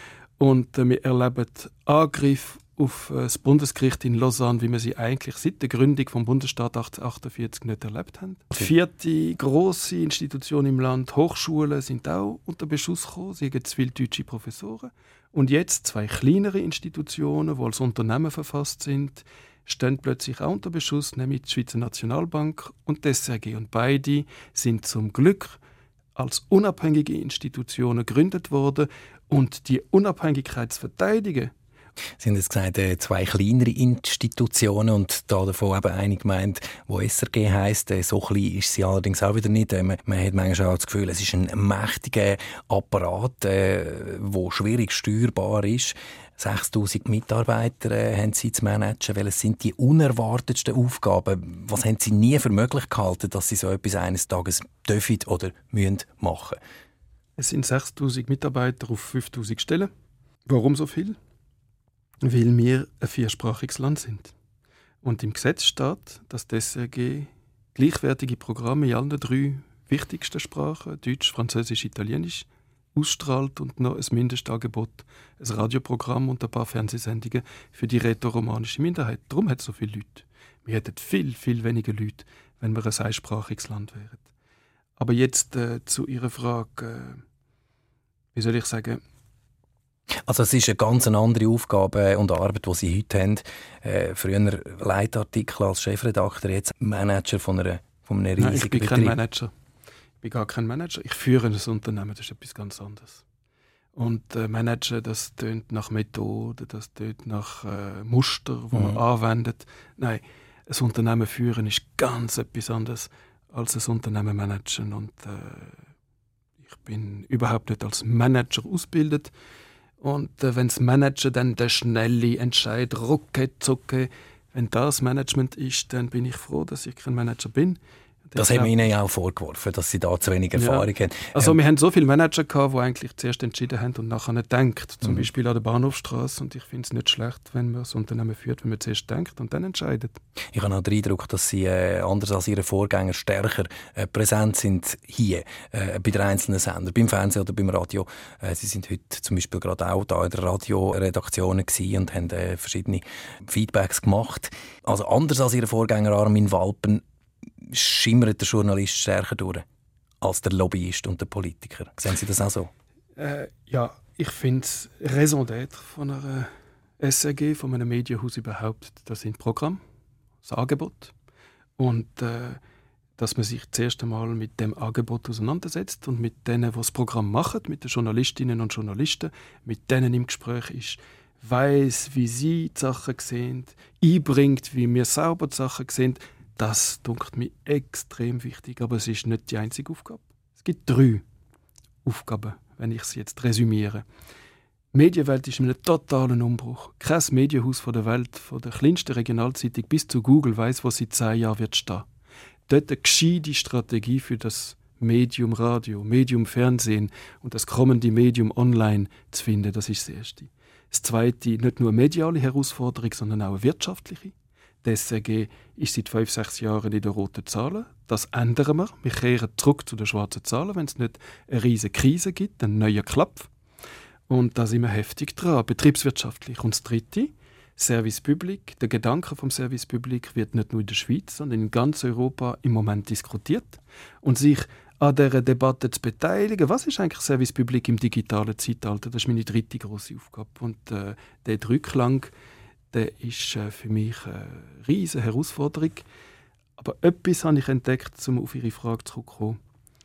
Und äh, wir erleben Angriffe auf äh, das Bundesgericht in Lausanne, wie wir sie eigentlich seit der Gründung des Bundesstaats achtzehnhundertachtundvierzig nicht erlebt haben. Die vierte grosse Institution im Land, Hochschulen, sind auch unter Beschuss gekommen. Sie haben zu viele deutsche Professoren. Und jetzt zwei kleinere Institutionen, die als Unternehmen verfasst sind, stehen plötzlich auch unter Beschuss, nämlich die Schweizer Nationalbank und die S R G. Und beide sind zum Glück als unabhängige Institutionen gegründet worden. Und die Unabhängigkeit zu verteidigen, Sie haben jetzt gesagt, zwei kleinere Institutionen und da davon eben eine gemeint, die S R G heisst. So klein ist sie allerdings auch wieder nicht. Man, man hat manchmal auch das Gefühl, es ist ein mächtiger Apparat, der äh, schwierig steuerbar ist. sechstausend Mitarbeiter äh, haben Sie zu managen. Welches sind die unerwartetsten Aufgaben? Was haben Sie nie für möglich gehalten, dass Sie so etwas eines Tages dürfen oder müssen machen? Es sind sechstausend Mitarbeiter auf fünftausend Stellen. Warum so viel? Weil wir ein viersprachiges Land sind. Und im Gesetz steht, dass die S R G gleichwertige Programme in allen drei wichtigsten Sprachen, Deutsch, Französisch, Italienisch, ausstrahlt und noch ein Mindestangebot, ein Radioprogramm und ein paar Fernsehsendungen für die rätoromanische Minderheit. Darum hat es so viele Leute. Wir hätten viel, viel weniger Leute, wenn wir ein einsprachiges Land wären. Aber jetzt äh, zu Ihrer Frage, äh, wie soll ich sagen, also es ist eine ganz andere Aufgabe und Arbeit, die Sie heute haben. Äh, früher Leitartikel als Chefredakteur, jetzt Manager von, einer, von einem riesigen Nein, ich bin Betrieb. kein Manager. Ich bin gar kein Manager. Ich führe ein Unternehmen, das ist etwas ganz anderes. Und äh, Managen, das tönt nach Methode, das tönt nach äh, Muster, die mhm. man anwendet. Nein, ein Unternehmen führen ist ganz etwas anderes als ein Unternehmen managen. Und äh, ich bin überhaupt nicht als Manager ausgebildet. Und äh, wenn das Managen dann der schnelle Entscheid, rucke, zucke, wenn das Management ist, dann bin ich froh, dass ich kein Manager bin. Das haben wir Ihnen ja auch vorgeworfen, dass Sie da zu wenig Erfahrung ja. haben. Also ähm, wir haben so viele Manager gehabt, die eigentlich zuerst entschieden haben und nachher nicht denkt. Zum mhm. Beispiel an der Bahnhofstrasse. Und ich finde es nicht schlecht, wenn man das Unternehmen führt, wenn man zuerst denkt und dann entscheidet. Ich habe auch den Eindruck, dass Sie äh, anders als Ihre Vorgänger stärker äh, präsent sind hier äh, bei den einzelnen Sendern, beim Fernsehen oder beim Radio. Äh, Sie sind heute zum Beispiel gerade auch da in der Radioredaktion gewesen und haben äh, verschiedene Feedbacks gemacht. Also anders als Ihre Vorgänger Armin Walpen schimmert der Journalist stärker durch als der Lobbyist und der Politiker. Sehen Sie das auch so? Äh, ja, ich finde es Raison d'être von einer S R G, von einem Medienhaus überhaupt, das sind Programm, das Angebot. Und äh, dass man sich zuerst einmal mit dem Angebot auseinandersetzt und mit denen, die das Programm machen, mit den Journalistinnen und Journalisten, mit denen im Gespräch ist, weiss, wie sie die Sachen sehen, einbringt, wie wir sauber die Sachen sehen. Das dunkelt mir extrem wichtig, aber es ist nicht die einzige Aufgabe. Es gibt drei Aufgaben, wenn ich sie jetzt resümiere. Die Medienwelt ist in einem totalen Umbruch. Kein Medienhaus der Welt, von der kleinsten Regionalzeitung bis zu Google, weiss, wo sie in zehn Jahren wird stehen. Dort eine gescheite Strategie für das Medium Radio, Medium Fernsehen und das kommende Medium Online zu finden, das ist das Erste. Das Zweite, nicht nur eine mediale Herausforderung, sondern auch eine wirtschaftliche. Die S R G ist seit fünf, sechs Jahren in den roten Zahlen. Das ändern wir. Wir kehren zurück zu den schwarzen Zahlen, wenn es nicht eine riesige Krise gibt, einen neuen Klapp. Und da sind wir heftig dran, betriebswirtschaftlich. Und das Dritte, Service Public. Der Gedanke vom Service Public wird nicht nur in der Schweiz, sondern in ganz Europa im Moment diskutiert. Und sich an dieser Debatte zu beteiligen, was ist eigentlich Service Public im digitalen Zeitalter? Das ist meine dritte grosse Aufgabe. Und äh, der Rückklang, der ist äh, für mich eine riesige Herausforderung. Aber etwas habe ich entdeckt, um auf Ihre Frage zurückzukommen.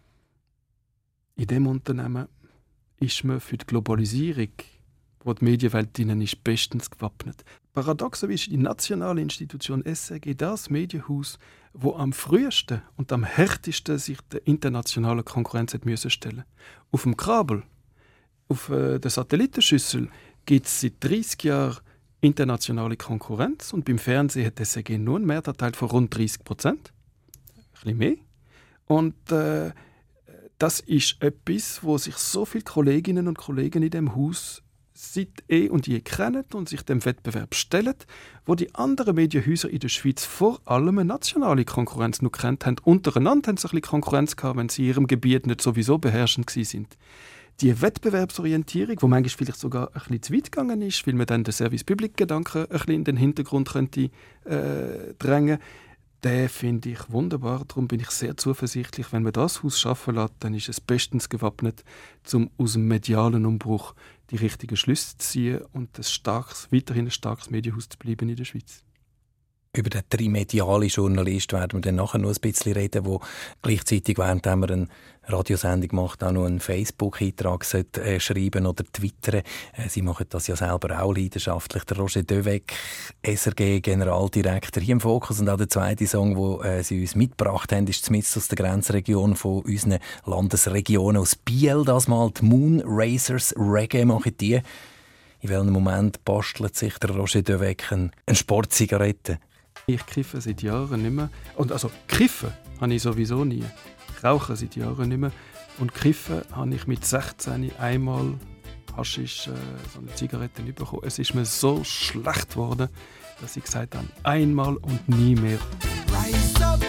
In diesem Unternehmen ist man für die Globalisierung, wo die Medienwelt innen ist, bestens gewappnet. Paradoxerweise ist die nationale Institution S R G das Medienhaus, wo am frühesten und am härtesten sich der internationalen Konkurrenz hat müssen stellen. Auf dem Kabel, auf äh, der Satellitenschüssel gibt es seit dreißig Jahren internationale Konkurrenz und beim Fernsehen hat S R G nur einen Mehrteil von rund dreißig Prozent. Ein bisschen mehr. Und äh, das ist etwas, wo sich so viele Kolleginnen und Kollegen in dem Haus seit eh und je kennen und sich dem Wettbewerb stellen, wo die anderen Medienhäuser in der Schweiz vor allem eine nationale Konkurrenz noch kennt haben. Untereinander haben sie ein bisschen Konkurrenz gehabt, wenn sie in ihrem Gebiet nicht sowieso beherrschend waren. Die Wettbewerbsorientierung, die manchmal vielleicht sogar ein bisschen zu weit gegangen ist, weil man dann den Service-Public-Gedanken ein bisschen in den Hintergrund könnte, äh, drängen, den finde ich wunderbar. Darum bin ich sehr zuversichtlich, wenn man das Haus schaffen lässt, dann ist es bestens gewappnet, um aus dem medialen Umbruch die richtigen Schlüsse zu ziehen und ein starkes, weiterhin ein starkes Medienhaus zu bleiben in der Schweiz. Über den trimedialen Journalist werden wir dann nachher noch ein bisschen reden, der gleichzeitig, während wir eine Radiosendung macht, auch noch einen Facebook-Eintrag äh, schreiben oder twittern. Äh, Sie machen das ja selber auch leidenschaftlich. Der Roger Döweg, S R G-Generaldirektor, hier im Fokus. Und auch der zweite Song, den äh, Sie uns mitgebracht haben, ist zumindest aus der Grenzregion von unseren Landesregionen. Aus Biel das mal, die Moon Racers Reggae machen die. In welchem Moment bastelt sich der Roger Döweg eine Sportzigarette? Ich kiffe seit Jahren nicht mehr. Und also kiffen habe ich sowieso nie. Ich rauche seit Jahren nicht mehr. Und kiffen habe ich mit sechzehn einmal Haschisch, äh, so eine Zigarette bekommen. Es ist mir so schlecht geworden, dass ich gesagt habe, einmal und nie mehr. Rise up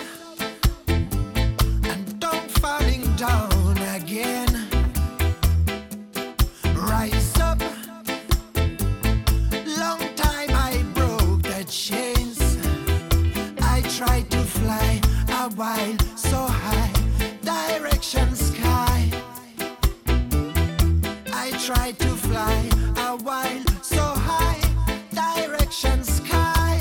and don't falling down again. Rise up. Long time I broke the chains. I tried to fly a while so high, direction sky. I tried to fly a while so high, direction sky.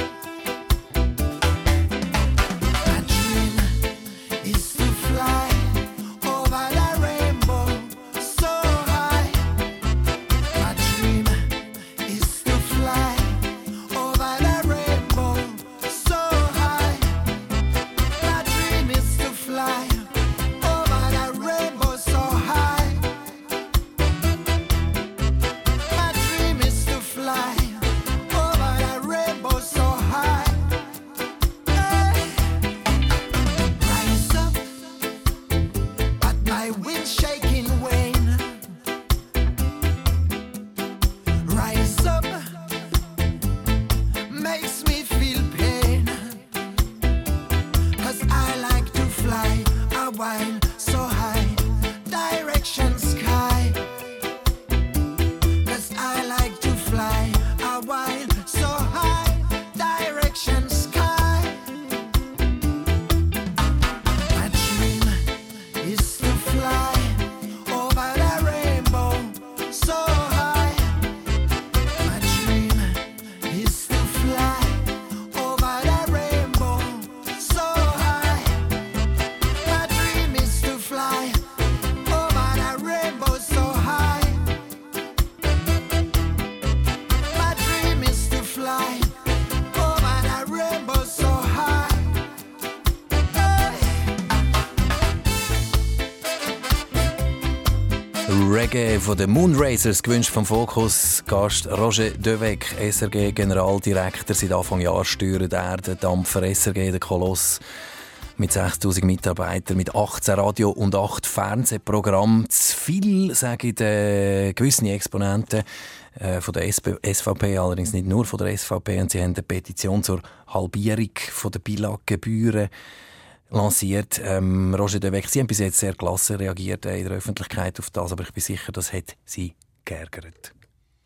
My dream is to fly over the rainbow so high. My dream is to fly over the rainbow so high. My dream is to fly over the rainbow so high. My G von den Moonracers, gewünscht vom Fokus. Gast Roger Devec, S R G-Generaldirektor. Seit Anfang Jahr steuert er den Dampfer S R G, den Koloss. Mit sechstausend Mitarbeitern, mit achtzehn Radio- und acht Fernsehprogrammen. Zu viel, sagen die gewissen Exponenten äh, von der S V P, allerdings nicht nur von der S V P. Und sie haben eine Petition zur Halbierung von der B I L A G-Gebühren lanciert. Ähm, Roger Devec, Sie haben bis jetzt sehr gelassen reagiert äh, in der Öffentlichkeit auf das, aber ich bin sicher, das hat Sie geärgert.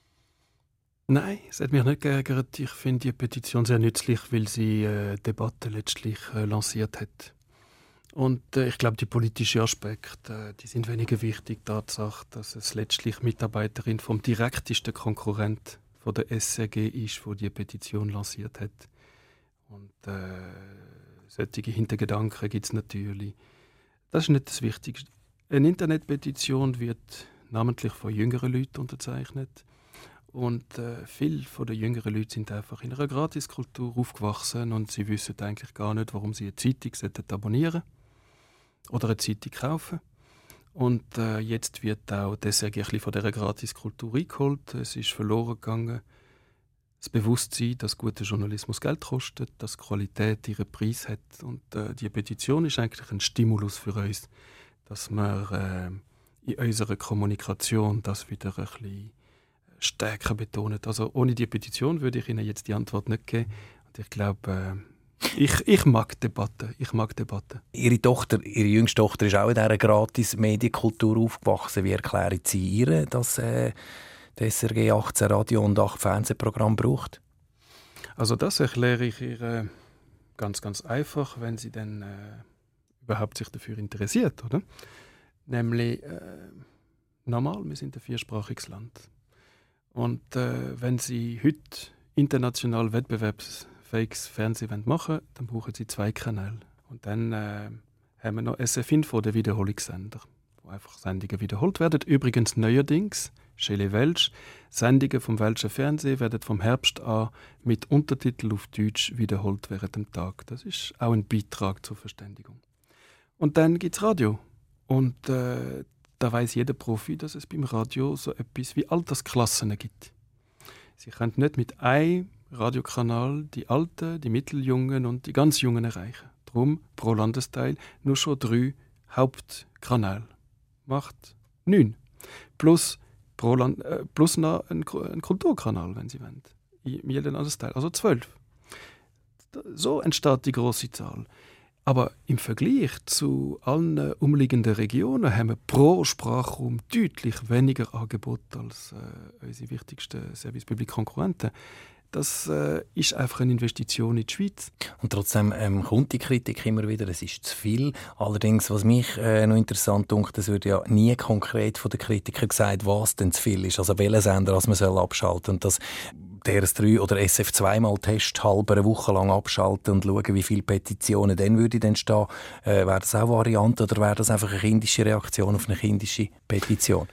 Nein, es hat mich nicht geärgert. Ich finde die Petition sehr nützlich, weil sie äh, die Debatte letztlich äh, lanciert hat. Und äh, ich glaube, die politischen Aspekte äh, die sind weniger wichtig. Die Tatsache, dass es letztlich Mitarbeiterin vom direktesten Konkurrent von der S R G ist, die die Petition lanciert hat. Und äh, solche Hintergedanken gibt es natürlich. Das ist nicht das Wichtigste. Eine Internetpetition wird namentlich von jüngeren Leuten unterzeichnet. Und äh, viele der jüngeren Leute sind einfach in einer Gratiskultur aufgewachsen und sie wissen eigentlich gar nicht, warum sie eine Zeitung abonnieren sollten oder eine Zeitung kaufen. Und äh, jetzt wird auch das ein bisschen von dieser Gratiskultur eingeholt. Es ist verloren gegangen. Das Bewusstsein, dass guter Journalismus Geld kostet, dass Qualität ihren Preis hat. Und äh, die Petition ist eigentlich ein Stimulus für uns, dass wir äh, in unserer Kommunikation das wieder ein bisschen stärker betonen. Also ohne die Petition würde ich Ihnen jetzt die Antwort nicht geben. Und ich glaube, äh, ich, ich mag Debatten. Ich mag Debatten. Ihre Tochter, Ihre jüngste Tochter ist auch in dieser Gratis-Medienkultur aufgewachsen. Wie erklären Sie ihr, dass äh, der S R G achtzehn Radio- und acht Fernsehprogramme braucht? Also das erkläre ich ihr äh, ganz, ganz einfach, wenn sie dann äh, überhaupt sich dafür interessiert, oder? Nämlich, äh, normal, wir sind ein viersprachiges Land. Und äh, wenn Sie heute international wettbewerbsfähiges Fernsehen machen wollen, dann brauchen Sie zwei Kanäle. Und dann äh, haben wir noch S F Info, den Wiederholungssender, wo einfach Sendungen wiederholt werden. Übrigens neuerdings, Schele Welsch, Sendungen vom Welschen Fernsehen werden vom Herbst an mit Untertiteln auf Deutsch wiederholt während dem Tag. Das ist auch ein Beitrag zur Verständigung. Und dann gibt es Radio. Und äh, da weiss jeder Profi, dass es beim Radio so etwas wie Altersklassen gibt. Sie können nicht mit einem Radiokanal die Alten, die Mitteljungen und die ganz Jungen erreichen. Darum pro Landesteil nur schon drei Hauptkanäle. Macht neun. Plus, pro Land, äh, plus noch ein, ein Kulturkanal, wenn Sie wollen. In jedem Landesteil. Also zwölf. So entsteht die grosse Zahl. Aber im Vergleich zu allen umliegenden Regionen haben wir pro Sprachraum deutlich weniger Angebot als äh, unsere wichtigsten Service-Public-Konkurrenten. Das äh, ist einfach eine Investition in die Schweiz. Und trotzdem ähm, kommt die Kritik immer wieder, es ist zu viel. Allerdings, was mich äh, noch interessant dunkt, es wird ja nie konkret von den Kritikern gesagt, was denn zu viel ist. Also welchen Sender man soll abschalten. Und das D R S drei oder S F zwei mal testhalber eine Woche lang abschalten und schauen, wie viele Petitionen dann würde entstehen. Äh, wäre das auch eine Variante oder wäre das einfach eine kindische Reaktion auf eine kindische Petition?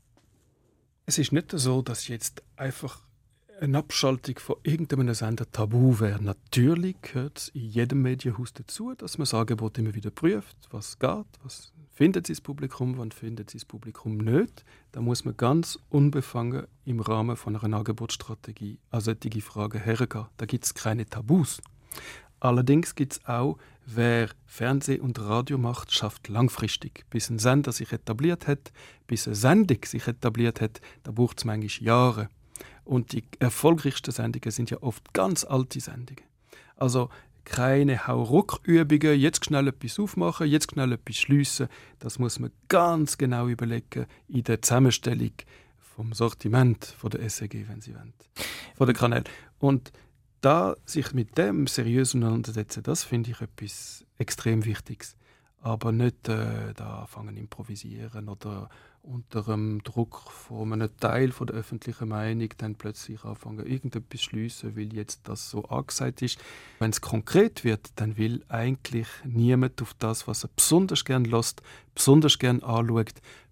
Es ist nicht so, dass jetzt einfach eine Abschaltung von irgendeinem Sender tabu wäre. Natürlich gehört es in jedem Medienhaus dazu, dass man das Angebot immer wieder prüft, was geht, was findet sie das Publikum, wann findet sie das Publikum nicht. Da muss man ganz unbefangen im Rahmen von einer Angebotsstrategie an solche Fragen hergehen. Da gibt es keine Tabus. Allerdings gibt es auch, wer Fernseh- und Radio macht, schafft langfristig. Bis ein Sender sich etabliert hat, bis eine Sendung sich etabliert hat, da braucht es manchmal Jahre. Und die erfolgreichsten Sendungen sind ja oft ganz alte Sendungen. Also keine Hauruck-Übungen, jetzt schnell etwas aufmachen, jetzt schnell etwas schliessen. Das muss man ganz genau überlegen in der Zusammenstellung vom Sortiment von der S R G, wenn Sie wollen, von den Kanälen. Und da sich mit dem seriös auseinandersetzen, das finde ich etwas extrem Wichtiges. Aber nicht äh, da anfangen improvisieren oder unter dem Druck von einem Teil von der öffentlichen Meinung dann plötzlich anfangen, irgendetwas schliessen, weil jetzt das so angesagt ist. Wenn es konkret wird, dann will eigentlich niemand auf das, was er besonders gern lässt, besonders gern anschaut,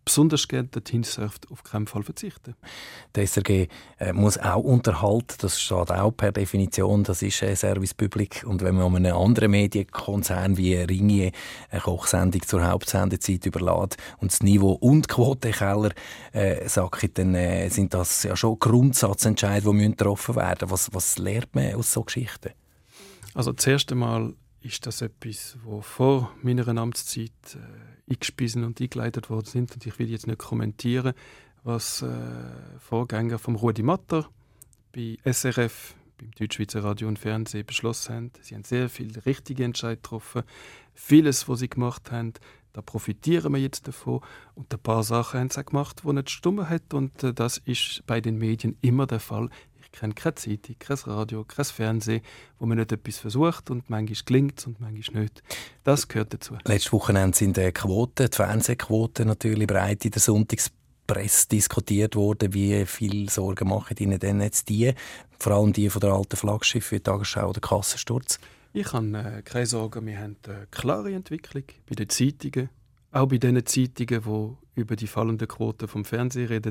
besonders gerne dorthin surft, auf keinen Fall verzichten. Der S R G äh, muss auch unterhalten, das steht auch per Definition, das ist ein Service Public. Und wenn man um einen anderen Medienkonzern wie Ringier eine Kochsendung zur Hauptsendezeit überlässt und das Niveau und die Quote Keller äh, sagt, dann äh, sind das ja schon Grundsatzentscheide, die getroffen werden müssen. Was, was lernt man aus solchen Geschichten? Also das erste Mal ist das etwas, das vor meiner Amtszeit äh, eingespiesen und eingeleitet worden sind. Und ich will jetzt nicht kommentieren, was äh, Vorgänger vom Rudi Matter bei S R F, beim Deutschschweizer Radio und Fernsehen, beschlossen haben. Sie haben sehr viele richtige Entscheidungen getroffen. Vieles, was sie gemacht haben, da profitieren wir jetzt davon. Und ein paar Sachen haben sie auch gemacht, die nicht stimmen hat. Und äh, das ist bei den Medien immer der Fall. Ich kenne keine Zeitung, kein Radio, kein Fernsehen, wo man nicht etwas versucht und manchmal gelingt es und manchmal nicht. Das gehört dazu. Letztes Wochenende sind die Quoten, die Fernsehquoten natürlich breit in der Sonntagspresse diskutiert worden. Wie viel Sorgen machen Ihnen denn jetzt die? Vor allem die von der alten Flaggschiff wie Tagesschau oder Kassensturz? Ich habe äh, keine Sorgen. Wir haben eine klare Entwicklung bei den Zeitungen. Auch bei den Zeitungen, die über die fallenden Quoten vom Fernsehen reden,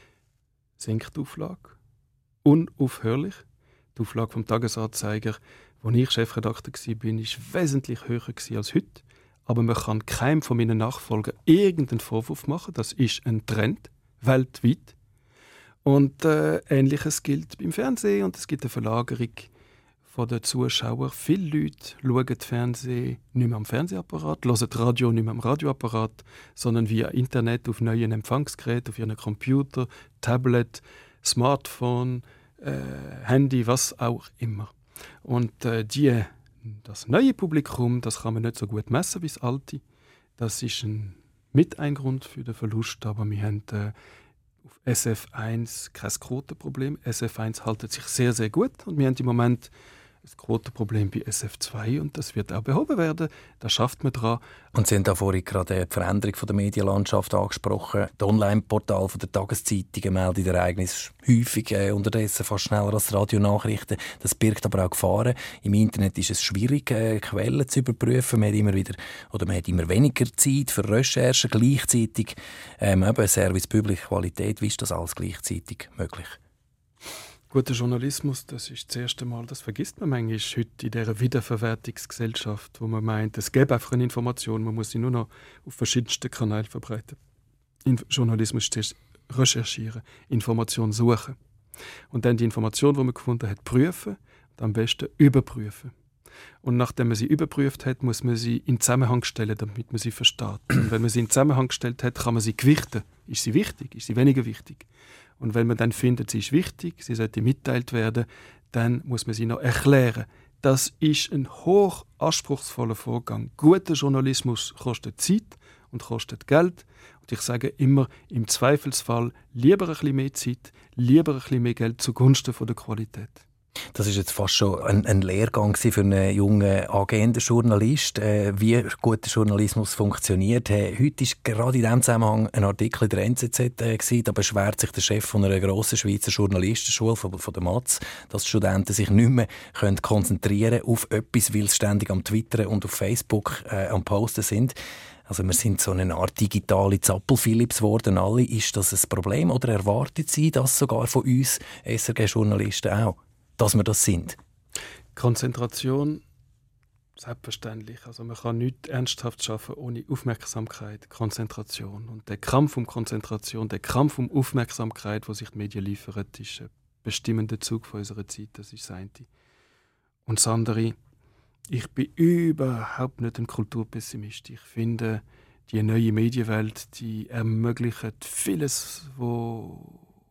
sinkt die Auflage. Unaufhörlich. Die Auflage vom Tagesanzeiger, als ich Chefredakteur war, war wesentlich höher als heute. Aber man kann keinem von meinen Nachfolgern irgendeinen Vorwurf machen. Das ist ein Trend, weltweit. Und äh, Ähnliches gilt beim Fernsehen. Und es gibt eine Verlagerung von den Zuschauern. Viele Leute schauen Fernsehen nicht mehr am Fernsehapparat, hören Radio nicht mehr am Radioapparat, sondern via Internet auf neuen Empfangsgeräten, auf ihren Computer, Tablet, Smartphone, äh, Handy, was auch immer. Und äh, die, das neue Publikum, das kann man nicht so gut messen wie das alte. Das ist ein, mit ein Grund für den Verlust, aber wir haben äh, auf S F eins kein Quotenproblem. S F eins hält sich sehr, sehr gut und wir haben im Moment das Quotenproblem bei S F zwei und das wird auch behoben werden. Da schafft man dran. Und Sie haben da vorhin gerade die Veränderung von der Medienlandschaft angesprochen. Die Online-Portale der Tageszeitungen melden Ereignisse häufig, äh, unterdessen fast schneller als Radionachrichten. Das birgt aber auch Gefahren. Im Internet ist es schwierig, äh, Quellen zu überprüfen. Man hat immer wieder, oder man hat immer weniger Zeit für Recherchen. Gleichzeitig ähm, eben Service Public Qualität. Wie ist das alles gleichzeitig möglich? Guter Journalismus, das ist das erste Mal, das vergisst man manchmal heute in dieser Wiederverwertungsgesellschaft, wo man meint, es gäbe einfach eine Information, man muss sie nur noch auf verschiedensten Kanälen verbreiten. In Journalismus ist zuerst recherchieren, Information suchen und dann die Information, die man gefunden hat, prüfen und am besten überprüfen. Und nachdem man sie überprüft hat, muss man sie in Zusammenhang stellen, damit man sie versteht. Und wenn man sie in Zusammenhang gestellt hat, kann man sie gewichten. Ist sie wichtig? Ist sie weniger wichtig? Und wenn man dann findet, sie ist wichtig, sie sollte mitteilt werden, dann muss man sie noch erklären. Das ist ein hoch anspruchsvoller Vorgang. Guter Journalismus kostet Zeit und kostet Geld. Und ich sage immer, im Zweifelsfall lieber ein bisschen mehr Zeit, lieber ein bisschen mehr Geld zugunsten von der Qualität. Das ist jetzt fast schon ein, ein Lehrgang für einen jungen angehenden Journalist, äh, wie guter Journalismus funktioniert. Hey, heute ist gerade in diesem Zusammenhang ein Artikel in der N Z Z äh, gewesen, da beschwert sich der Chef von einer grossen Schweizer Journalistenschule, von, von der Matz, dass die Studenten sich nicht mehr können konzentrieren auf etwas, weil sie ständig am Twittern und auf Facebook äh, am Posten sind. Also wir sind so eine Art digitale Zappel-Philips geworden, alle. Ist das ein Problem oder erwartet Sie das sogar von uns S R G-Journalisten auch? Dass wir das sind? Konzentration, selbstverständlich. Also man kann nichts ernsthaft schaffen ohne Aufmerksamkeit, Konzentration. Und der Kampf um Konzentration, der Kampf um Aufmerksamkeit, den sich die Medien liefern, ist ein bestimmender Zug von unserer Zeit. Das ist das eine. Und das andere, ich bin überhaupt nicht ein Kulturpessimist. Ich finde, die neue Medienwelt, die ermöglicht vieles, was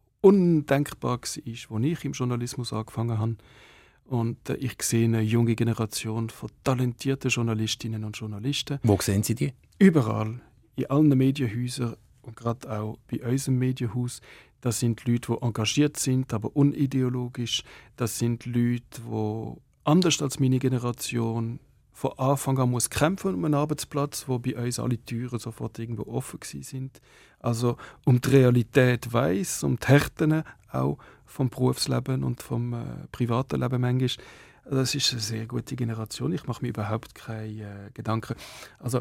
undenkbar war, als ich im Journalismus angefangen habe. Und äh, ich sehe eine junge Generation von talentierten Journalistinnen und Journalisten. Wo sehen Sie die? Überall, in allen Medienhäusern und gerade auch bei unserem Medienhaus. Das sind Leute, die engagiert sind, aber unideologisch. Das sind Leute, die anders als meine Generation von Anfang an muss kämpfen um einen Arbeitsplatz, wo bei uns alle Türen sofort irgendwo offen sind. Also um die Realität weiss, um die Härten auch vom Berufsleben und vom äh, privaten Leben manchmal. Das ist eine sehr gute Generation. Ich mache mir überhaupt keine äh, Gedanken. Also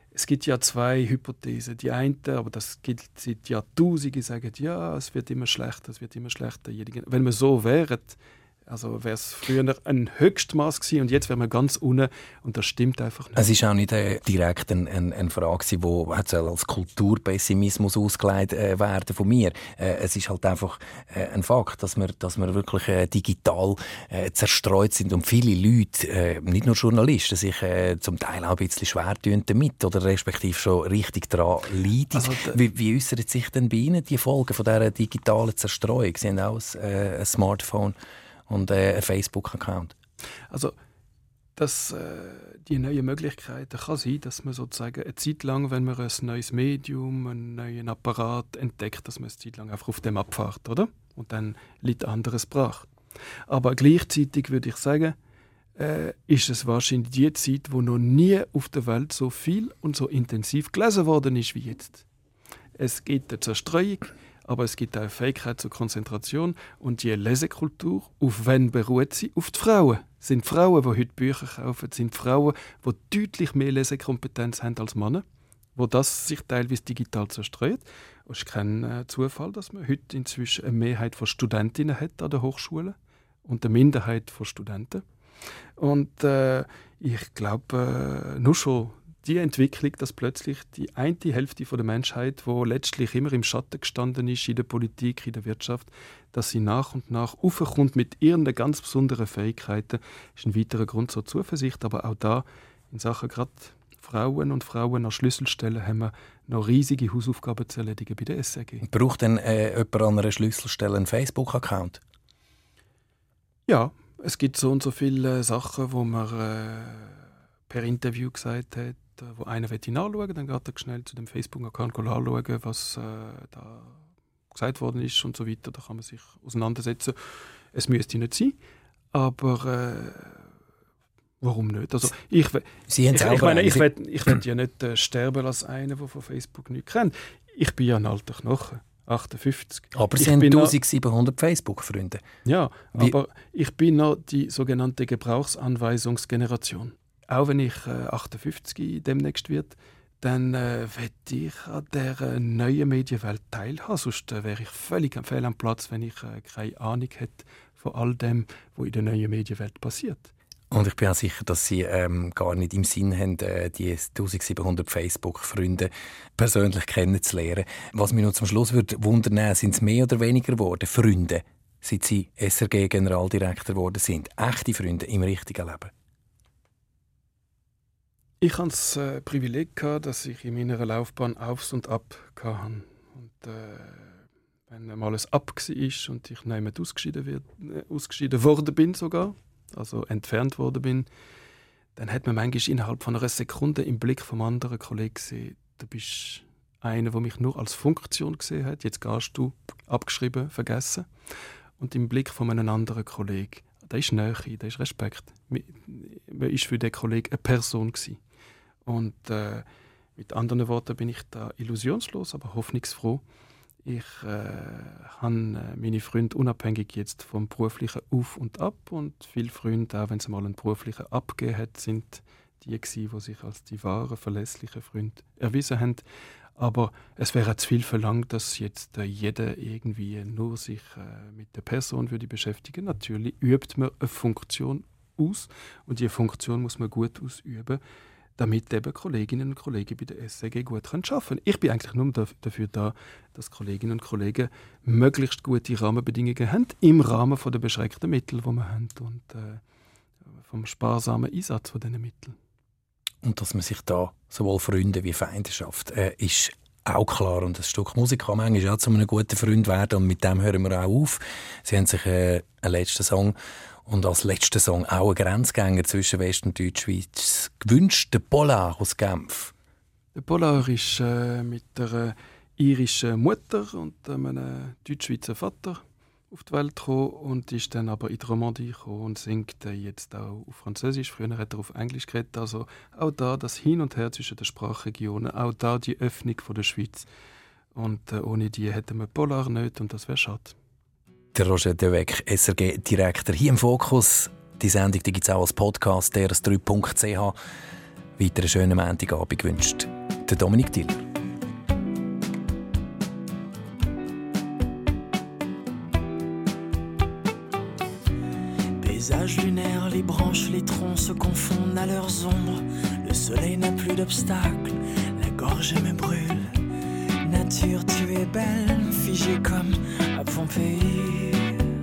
es gibt ja zwei Hypothesen. Die eine, aber das gilt seit Jahrtausenden, sagen, ja, es wird immer schlechter, es wird immer schlechter. Wenn wir so wären, also wäre es früher ein Höchstmaß gewesen und jetzt wären wir ganz unten und das stimmt einfach nicht. Es ist auch nicht äh, direkt eine, eine, eine Frage, die als Kulturpessimismus ausgelegt äh, werden von mir. Äh, es ist halt einfach äh, ein Fakt, dass wir, dass wir wirklich äh, digital äh, zerstreut sind und viele Leute, äh, nicht nur Journalisten, sich äh, zum Teil auch ein bisschen schwer tun damit oder respektive schon richtig daran leiden. Also, wie, wie äußert sich denn bei Ihnen die Folgen von dieser digitalen Zerstreuung? Sie haben auch ein, äh, ein Smartphone und äh, ein Facebook-Account. Also, dass äh, die neuen Möglichkeiten kann sein, dass man sozusagen eine Zeit lang, wenn man ein neues Medium, einen neuen Apparat entdeckt, dass man eine Zeit lang einfach auf dem abfährt, oder? Und dann liegt anderes brach. Aber gleichzeitig würde ich sagen, äh, ist es wahrscheinlich die Zeit, wo noch nie auf der Welt so viel und so intensiv gelesen worden ist wie jetzt. Es gibt eine Zerstreuung, aber es gibt auch eine Fähigkeit zur Konzentration und die Lesekultur, auf wen beruht sie? Auf die Frauen. Es sind Frauen, die heute Bücher kaufen, es sind Frauen, die deutlich mehr Lesekompetenz haben als Männer, wo das sich teilweise digital zerstreut. Es ist kein äh, Zufall, dass man heute inzwischen eine Mehrheit von Studentinnen hat an der Hochschule und eine Minderheit von Studenten. Und äh, ich glaube, äh, nur schon die Entwicklung, dass plötzlich die eine Hälfte der Menschheit, die letztlich immer im Schatten gestanden ist, in der Politik, in der Wirtschaft, dass sie nach und nach aufkommt mit ihren ganz besonderen Fähigkeiten, ist ein weiterer Grund zur Zuversicht. Aber auch da, in Sachen gerade Frauen und Frauen an Schlüsselstellen, haben wir noch riesige Hausaufgaben zu erledigen bei der S R G. Braucht denn äh, jemand an einer Schlüsselstelle einen Facebook-Account? Ja, es gibt so und so viele Sachen, wo man äh, per Interview gesagt hat, wo einer nachschauen will, dann geht er schnell zu dem Facebook-Account anschauen, was äh, da gesagt worden ist und so weiter. Da kann man sich auseinandersetzen. Es müsste nicht sein, aber äh, warum nicht? Also ich, Sie haben ich, ich meine, ich will ich will ja nicht äh, sterben als einer, der von Facebook nichts kennt. Ich bin ja ein alter Knochen. achtundfünfzig. Aber Sie ich haben noch, eintausendsiebenhundert Facebook-Freunde. Ja, Wie? aber ich bin noch die sogenannte Gebrauchsanweisungsgeneration. Auch wenn ich äh, achtundfünfzig demnächst wird, dann äh, werde ich an dieser neuen Medienwelt teilhaben. Sonst äh, wäre ich völlig am Fehl am Platz, wenn ich äh, keine Ahnung hätte von all dem, was in der neuen Medienwelt passiert. Und ich bin auch sicher, dass Sie ähm, gar nicht im Sinn haben, äh, die eintausendsiebenhundert Facebook-Freunde persönlich kennenzulernen. Was mich noch zum Schluss würde wundern, sind es mehr oder weniger geworden, Freunde, seit Sie S R G-Generaldirektor geworden sind? Echte Freunde im richtigen Leben? Ich hatte das äh, Privileg gehabt, dass ich in meiner Laufbahn Aufs und Ab hatte. Und äh, wenn mal ein Ab war und ich nicht ausgeschieden, wird, äh, ausgeschieden worden bin sogar, also entfernt worden bin, dann hat man manchmal innerhalb von einer Sekunde im Blick vom anderen Kollegen gesehen, du bist einer, der mich nur als Funktion gesehen hat, jetzt gehst du, abgeschrieben, vergessen. Und im Blick von einem anderen Kollegen, da ist Nähe, da ist Respekt. Man war für den Kollegen eine Person gewesen. Und äh, mit anderen Worten bin ich da illusionslos, aber hoffnungsfroh. Ich äh, habe meine Freunde unabhängig jetzt vom beruflichen Auf und Ab. Und viele Freunde, auch wenn es mal einen beruflichen Abgegeben hat, sind die gewesen, die sich als die wahren, verlässlichen Freunde erwiesen haben. Aber es wäre zu viel verlangt, dass jetzt äh, jeder irgendwie nur sich äh, mit der Person würde beschäftigen. Natürlich übt man eine Funktion aus und diese Funktion muss man gut ausüben, damit eben Kolleginnen und Kollegen bei der S R G gut arbeiten können. Ich bin eigentlich nur dafür da, dass Kolleginnen und Kollegen möglichst gute Rahmenbedingungen haben, im Rahmen der beschränkten Mittel, die wir haben und äh, vom sparsamen Einsatz von diesen Mitteln. Und dass man sich da sowohl Freunde wie Feinde schafft, äh, ist auch klar. Und ein Stück Musik kann manchmal auch zu einem guten Freund werden und mit dem hören wir auch auf. Sie haben sich äh, einen letzten Song und als letzten Song auch einen Grenzgänger zwischen West- und Deutschschweiz gewünscht, der Polar aus Genf. Der Polar ist äh, mit einer irischen Mutter und einem Deutschschweizer Vater auf die Welt gekommen und ist dann aber in die Romandie gekommen und singt äh, jetzt auch auf Französisch. Früher hat er auf Englisch geredet. Also auch da das Hin und Her zwischen den Sprachregionen, auch da die Öffnung von der Schweiz. Und äh, ohne die hätten wir Polar nicht und das wäre schade. Der Roger Devec, S R G-Direktor, hier im Fokus. Die Sendung gibt es auch als Podcast, d r s drei punkt c h. Weiteren schönen Montagabend gewünscht. der Dominik Diller. Paysage lunaire, les branches, les troncs se confondent à leurs ombres. Le soleil n'a plus d'obstacle, la gorge me brûle. Nature, tu es belle, figée comme à Pompéi.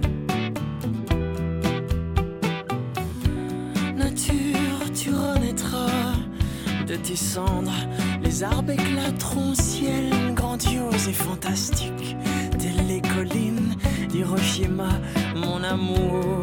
Nature, tu renaîtras de tes cendres. Les arbres éclateront au ciel, grandiose et fantastique. Telles les collines d'Hiroshima, mon amour.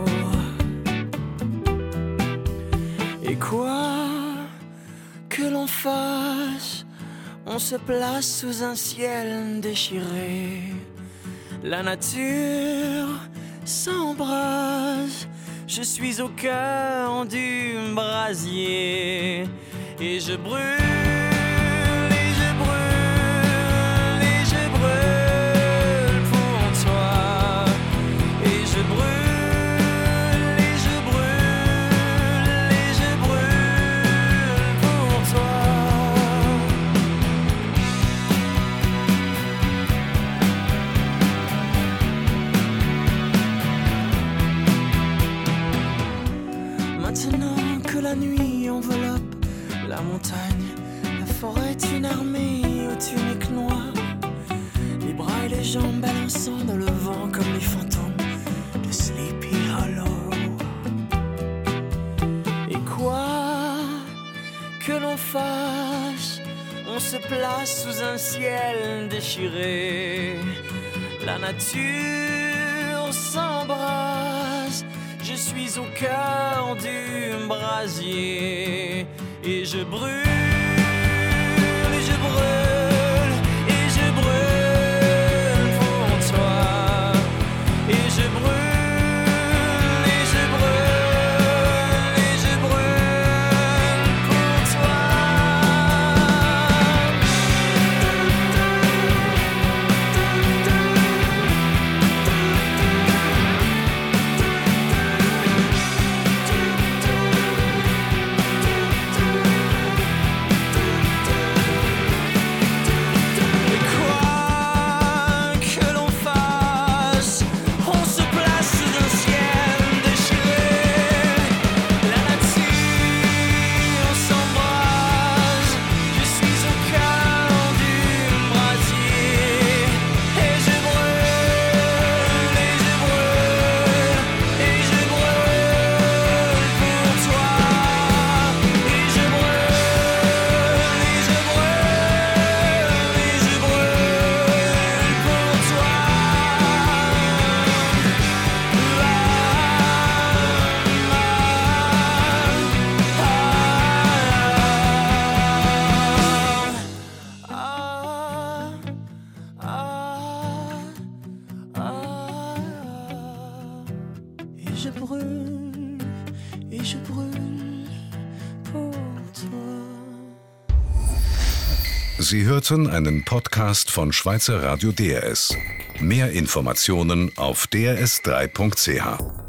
Et quoi que l'on fasse, on se place sous un ciel déchiré. La nature s'embrase, je suis au cœur du brasier. Et je brûle, et je brûle, et je brûle pour toi. Et je brûle. Maintenant que la nuit enveloppe la montagne, la forêt est une armée aux tuniques noires, les bras et les jambes balançant dans le vent comme les fantômes de Sleepy Hollow. Et quoi que l'on fasse, on se place sous un ciel déchiré. La nature s'embrase, je suis au cœur du brasier. Et je brûle, et je brûle, et je brûle pour toi. Et je brûle, et je brûle, et je brûle pour toi. Je brûle, et je brûle pour toi. Sie hörten einen Podcast von Schweizer Radio D R S. Mehr Informationen auf d r s drei punkt c h.